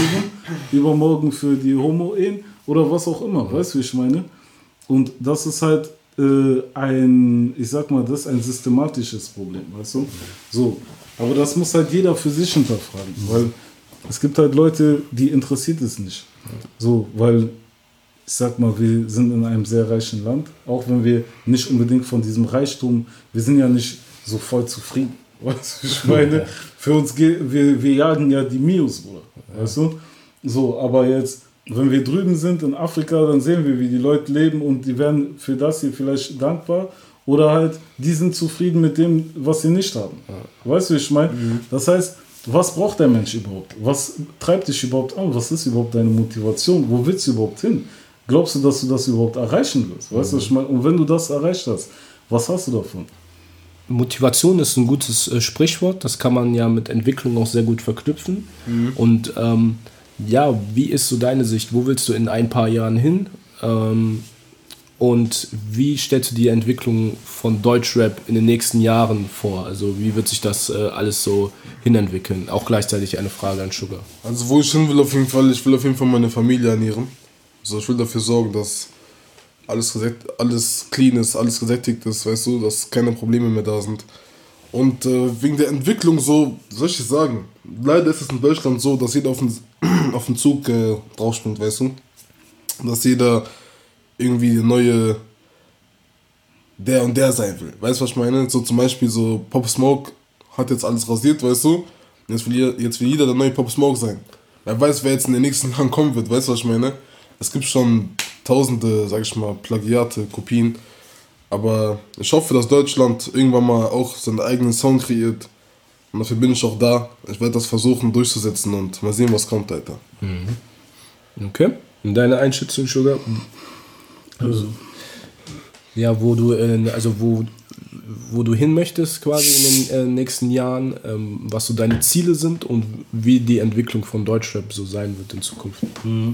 übermorgen für die Homo-Ehen oder was auch immer, weißt du, wie ich meine? Und das ist halt äh, ein, ich sag mal, das ist ein systematisches Problem, weißt du? So, aber das muss halt jeder für sich hinterfragen, weil es gibt halt Leute, die interessiert es nicht. So, weil ich sag mal, wir sind in einem sehr reichen Land, auch wenn wir nicht unbedingt von diesem Reichtum, wir sind ja nicht so voll zufrieden. Weißt du, ich meine, für uns, wir, wir jagen ja die Mios, Bruder. Weißt du? So, aber jetzt, wenn wir drüben sind in Afrika, dann sehen wir, wie die Leute leben und die werden für das hier vielleicht dankbar oder halt, die sind zufrieden mit dem, was sie nicht haben. Weißt du, ich meine? Mhm. Das heißt, was braucht der Mensch überhaupt? Was treibt dich überhaupt an? Was ist überhaupt deine Motivation? Wo willst du überhaupt hin? Glaubst du, dass du das überhaupt erreichen wirst? Weißt du, was ich meine? Und wenn du das erreicht hast, was hast du davon? Motivation ist ein gutes äh, Sprichwort. Das kann man ja mit Entwicklung auch sehr gut verknüpfen. Mhm. Und ähm, ja, wie ist so deine Sicht? Wo willst du in ein paar Jahren hin? Ähm, und wie stellst du die Entwicklung von Deutschrap in den nächsten Jahren vor? Also wie wird sich das äh, alles so hinentwickeln? Auch gleichzeitig eine Frage an Sugar. Also wo ich hin will auf jeden Fall, ich will auf jeden Fall meine Familie ernähren. Also ich will dafür sorgen, dass alles, alles clean ist, alles gesättigt ist, weißt du, dass keine Probleme mehr da sind. Und äh, wegen der Entwicklung so, soll ich sagen, leider ist es in Deutschland so, dass jeder auf den, auf den Zug äh, draufspringt, weißt du. Dass jeder irgendwie der neue der und der sein will. Weißt du, was ich meine? So zum Beispiel so Pop Smoke hat jetzt alles rasiert, weißt du. Jetzt will, jetzt will jeder der neue Pop Smoke sein. Wer weiß, wer jetzt in den nächsten Jahren kommen wird, weißt du, was ich meine? Es gibt schon tausende, sag ich mal, Plagiate, Kopien. Aber ich hoffe, dass Deutschland irgendwann mal auch seinen eigenen Sound kreiert. Und dafür bin ich auch da. Ich werde das versuchen durchzusetzen und mal sehen, was kommt, Alter. Mhm. Okay. Und deine Einschätzung, Sugar? Also, ja, wo du, äh, also wo, wo du hin möchtest quasi in den äh, nächsten Jahren, ähm, was so deine Ziele sind und wie die Entwicklung von Deutschrap so sein wird in Zukunft. Mhm.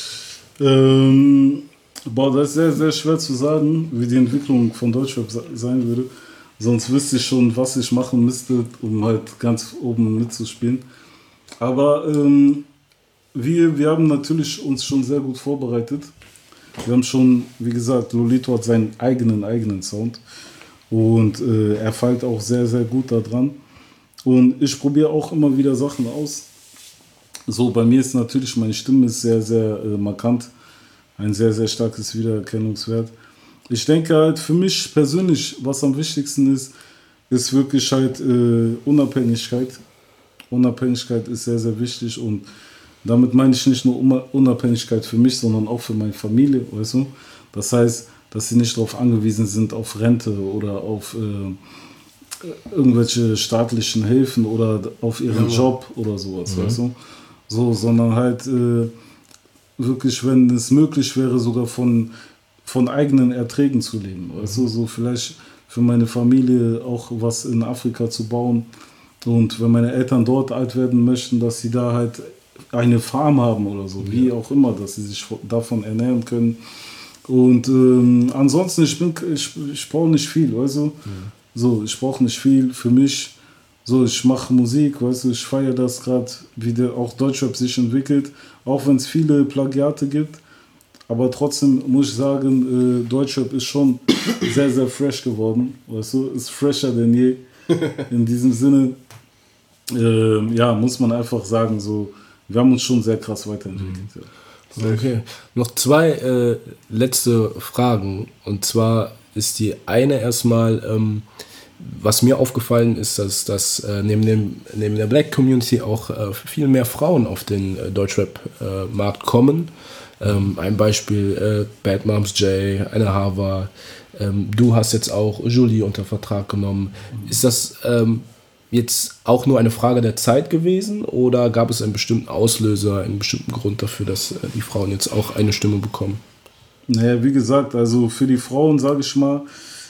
Ähm, boah, das ist sehr, sehr schwer zu sagen, wie die Entwicklung von Deutschrap sein würde. Sonst wüsste ich schon, was ich machen müsste, um halt ganz oben mitzuspielen. Aber ähm, wir, wir haben natürlich uns schon sehr gut vorbereitet. Wir haben schon, wie gesagt, Lolito hat seinen eigenen, eigenen Sound. Und äh, er feilt auch sehr, sehr gut da dran. Und ich probiere auch immer wieder Sachen aus. So, bei mir ist natürlich, meine Stimme ist sehr, sehr äh, markant. Ein sehr, sehr starkes Wiedererkennungswert. Ich denke halt für mich persönlich, was am wichtigsten ist, ist wirklich halt äh, Unabhängigkeit. Unabhängigkeit ist sehr, sehr wichtig und damit meine ich nicht nur Unabhängigkeit für mich, sondern auch für meine Familie, weißt du? Das heißt, dass sie nicht darauf angewiesen sind, auf Rente oder auf äh, irgendwelche staatlichen Hilfen oder auf ihren ja. Job oder sowas, mhm. weißt du? So, sondern halt äh, wirklich, wenn es möglich wäre, sogar von von eigenen Erträgen zu leben. Also so vielleicht für meine Familie auch was in Afrika zu bauen. Und wenn meine Eltern dort alt werden möchten, dass sie da halt eine Farm haben oder so, wie auch immer, dass sie sich davon ernähren können. Und ähm, ansonsten, ich, bin, ich, ich brauche nicht viel, weißt du? Ja. So, ich brauche nicht viel für mich. So, ich mache Musik, weißt du, ich feiere das gerade, wie der auch Deutschrap sich entwickelt, auch wenn es viele Plagiate gibt. Aber trotzdem muss ich sagen, äh, Deutschrap ist schon sehr, sehr fresh geworden. Weißt du, ist fresher denn je. In diesem Sinne, äh, ja, muss man einfach sagen, so, wir haben uns schon sehr krass weiterentwickelt. Mhm. Ja. Okay, noch zwei äh, letzte Fragen. Und zwar ist die eine erstmal, ähm, was mir aufgefallen ist, dass, dass äh, neben, dem, neben der Black Community auch äh, viel mehr Frauen auf den äh, Deutschrap-Markt äh, kommen. Ähm, ein Beispiel, äh, Bad Moms J, Anna Hava, ähm, du hast jetzt auch Julie unter Vertrag genommen. Mhm. Ist das ähm, jetzt auch nur eine Frage der Zeit gewesen oder gab es einen bestimmten Auslöser, einen bestimmten Grund dafür, dass äh, die Frauen jetzt auch eine Stimme bekommen? Naja, wie gesagt, also für die Frauen, sage ich mal,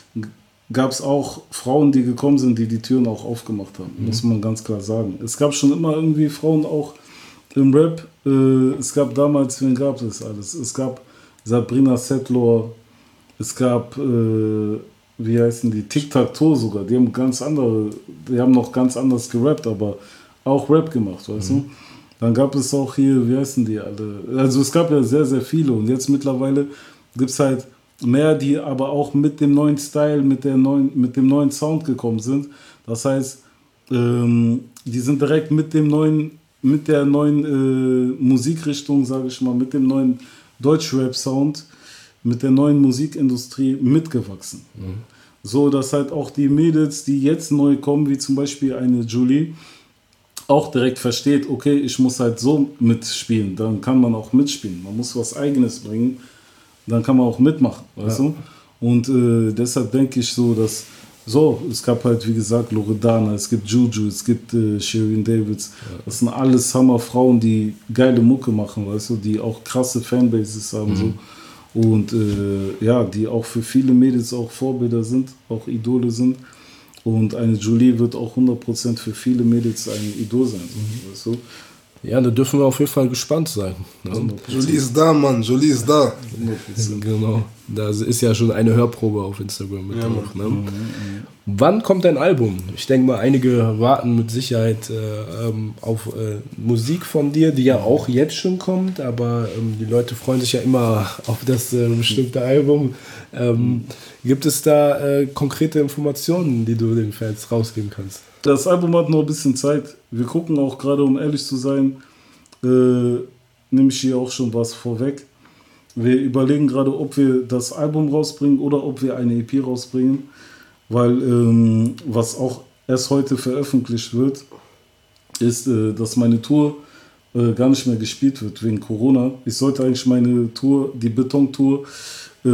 gab es auch Frauen, die gekommen sind, die die Türen auch aufgemacht haben, mhm. muss man ganz klar sagen. Es gab schon immer irgendwie Frauen auch im Rap. Äh, es gab damals, wen gab es alles? Es gab Sabrina Settler, es gab, äh, wie heißen die, Tic-Tac-Toe sogar. Die haben ganz andere, die haben noch ganz anders gerappt, aber auch Rap gemacht, weißt mhm. du? Dann gab es auch hier, wie heißen die alle? Also es gab ja sehr, sehr viele und jetzt mittlerweile gibt es halt mehr, die aber auch mit dem neuen Style, mit, der neuen, mit dem neuen Sound gekommen sind. Das heißt, ähm, die sind direkt mit dem neuen mit der neuen äh, Musikrichtung, sage ich mal, mit dem neuen Deutschrap-Sound, mit der neuen Musikindustrie mitgewachsen. Mhm. So, dass halt auch die Mädels, die jetzt neu kommen, wie zum Beispiel eine Julie, auch direkt versteht, okay, ich muss halt so mitspielen, dann kann man auch mitspielen. Man muss was Eigenes bringen, dann kann man auch mitmachen, weißt ja. du? Und äh, deshalb denke ich so, dass so, es gab halt, wie gesagt, Loredana, es gibt Juju, es gibt äh, Shirin Davids. Ja. Das sind alles Hammerfrauen, die geile Mucke machen, weißt du, die auch krasse Fanbases haben. Mhm. So. Und äh, ja, die auch für viele Mädels auch Vorbilder sind, auch Idole sind. Und eine Julie wird auch hundert Prozent für viele Mädels ein Idol sein. Mhm. Weißt du? Ja, da dürfen wir auf jeden Fall gespannt sein. Ne? Julie ist da, Mann, Julie ist da. Genau, da ist ja schon eine Hörprobe auf Instagram mit ja, drauf. Ne? Mhm. Wann kommt dein Album? Ich denke mal, einige warten mit Sicherheit äh, ähm, auf äh, Musik von dir, die ja auch jetzt schon kommt, aber ähm, die Leute freuen sich ja immer auf das äh, bestimmte Album. Ähm, gibt es da äh, konkrete Informationen, die du den Fans rausgeben kannst? Das Album hat noch ein bisschen Zeit. Wir gucken auch gerade, um ehrlich zu sein, äh, nehme ich hier auch schon was vorweg. Wir überlegen gerade, ob wir das Album rausbringen oder ob wir eine E P rausbringen, weil ähm, was auch erst heute veröffentlicht wird, ist, äh, dass meine Tour äh, gar nicht mehr gespielt wird wegen Corona. Ich sollte eigentlich meine Tour, die Beton-Tour, äh,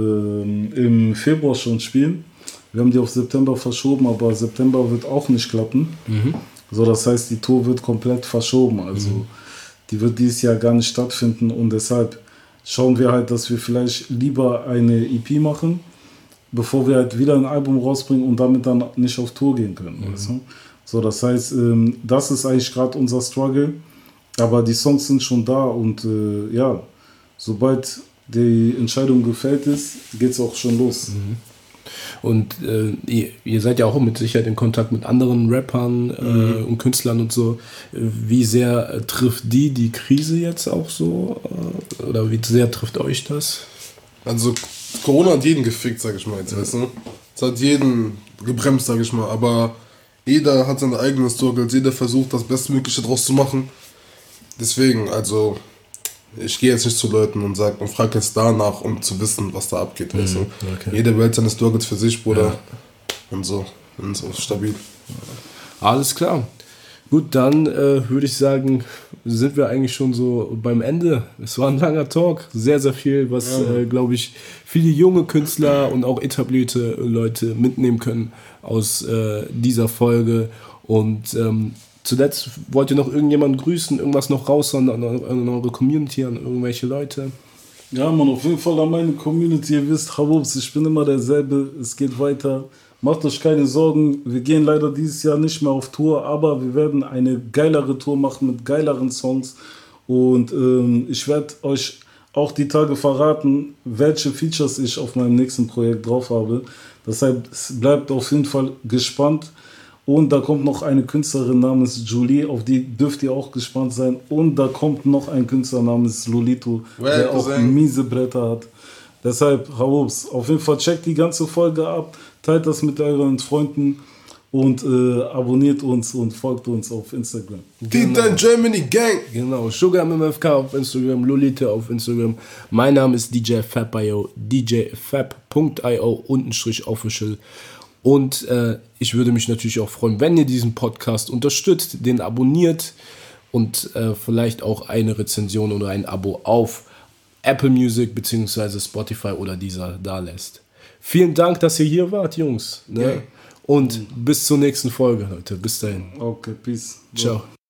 im Februar schon spielen. Wir haben die auf September verschoben, aber September wird auch nicht klappen. Mhm. So, das heißt, die Tour wird komplett verschoben. Also mhm. die wird dieses Jahr gar nicht stattfinden und deshalb schauen wir halt, dass wir vielleicht lieber eine E P machen, bevor wir halt wieder ein Album rausbringen und damit dann nicht auf Tour gehen können. Mhm. Weißt du? So, das heißt, ähm, das ist eigentlich gerade unser Struggle, aber die Songs sind schon da und äh, ja, sobald die Entscheidung gefällt ist, geht es auch schon los. Mhm. Und äh, ihr, ihr seid ja auch mit Sicherheit in Kontakt mit anderen Rappern äh, mhm. und Künstlern und so. Wie sehr äh, trifft die die Krise jetzt auch so? Äh, oder wie sehr trifft euch das? Also Corona hat jeden gefickt, sag ich mal jetzt, ja. weißt du? Es hat jeden gebremst, sag ich mal. Aber jeder hat seine eigenen Struggles, jeder versucht das Bestmögliche draus zu machen. Deswegen, also ich gehe jetzt nicht zu Leuten und sag und frage jetzt danach, um zu wissen, was da abgeht. Mhm, weißt du? Okay. Jeder wählt seine Struggles für sich, Bruder. Ja. Und so. Und so stabil. Alles klar. Gut, dann äh, würde ich sagen, sind wir eigentlich schon so beim Ende. Es war ein langer Talk. Sehr, sehr viel, was, ja. äh, glaube ich, viele junge Künstler und auch etablierte Leute mitnehmen können aus äh, dieser Folge. Und ähm, zuletzt wollt ihr noch irgendjemanden grüßen, irgendwas noch raushauen an, an eure Community, an irgendwelche Leute? Ja, man, auf jeden Fall an meine Community. Ihr wisst, Habubs, ich bin immer derselbe. Es geht weiter. Macht euch keine Sorgen. Wir gehen leider dieses Jahr nicht mehr auf Tour, aber wir werden eine geilere Tour machen mit geileren Songs. Und ähm, ich werde euch auch die Tage verraten, welche Features ich auf meinem nächsten Projekt drauf habe. Deshalb bleibt auf jeden Fall gespannt. Und da kommt noch eine Künstlerin namens Julie, auf die dürft ihr auch gespannt sein. Und da kommt noch ein Künstler namens Lolito, well, der auch sein. miese Bretter hat. Deshalb, Habubs, auf jeden Fall checkt die ganze Folge ab, teilt das mit euren Freunden und äh, abonniert uns und folgt uns auf Instagram. Genau. Die Germany Gang! Genau, Sugar M M F K auf Instagram, Lolito auf Instagram. Mein Name ist D J Fab punkt I O, D J Fab punkt I O, Untenstrich Official. Und äh, ich würde mich natürlich auch freuen, wenn ihr diesen Podcast unterstützt, den abonniert und äh, vielleicht auch eine Rezension oder ein Abo auf Apple Music bzw. Spotify oder dieser da lässt. Vielen Dank, dass ihr hier wart, Jungs. Ne? Ja. Und bis zur nächsten Folge, Leute. Bis dahin. Okay, peace. Ciao.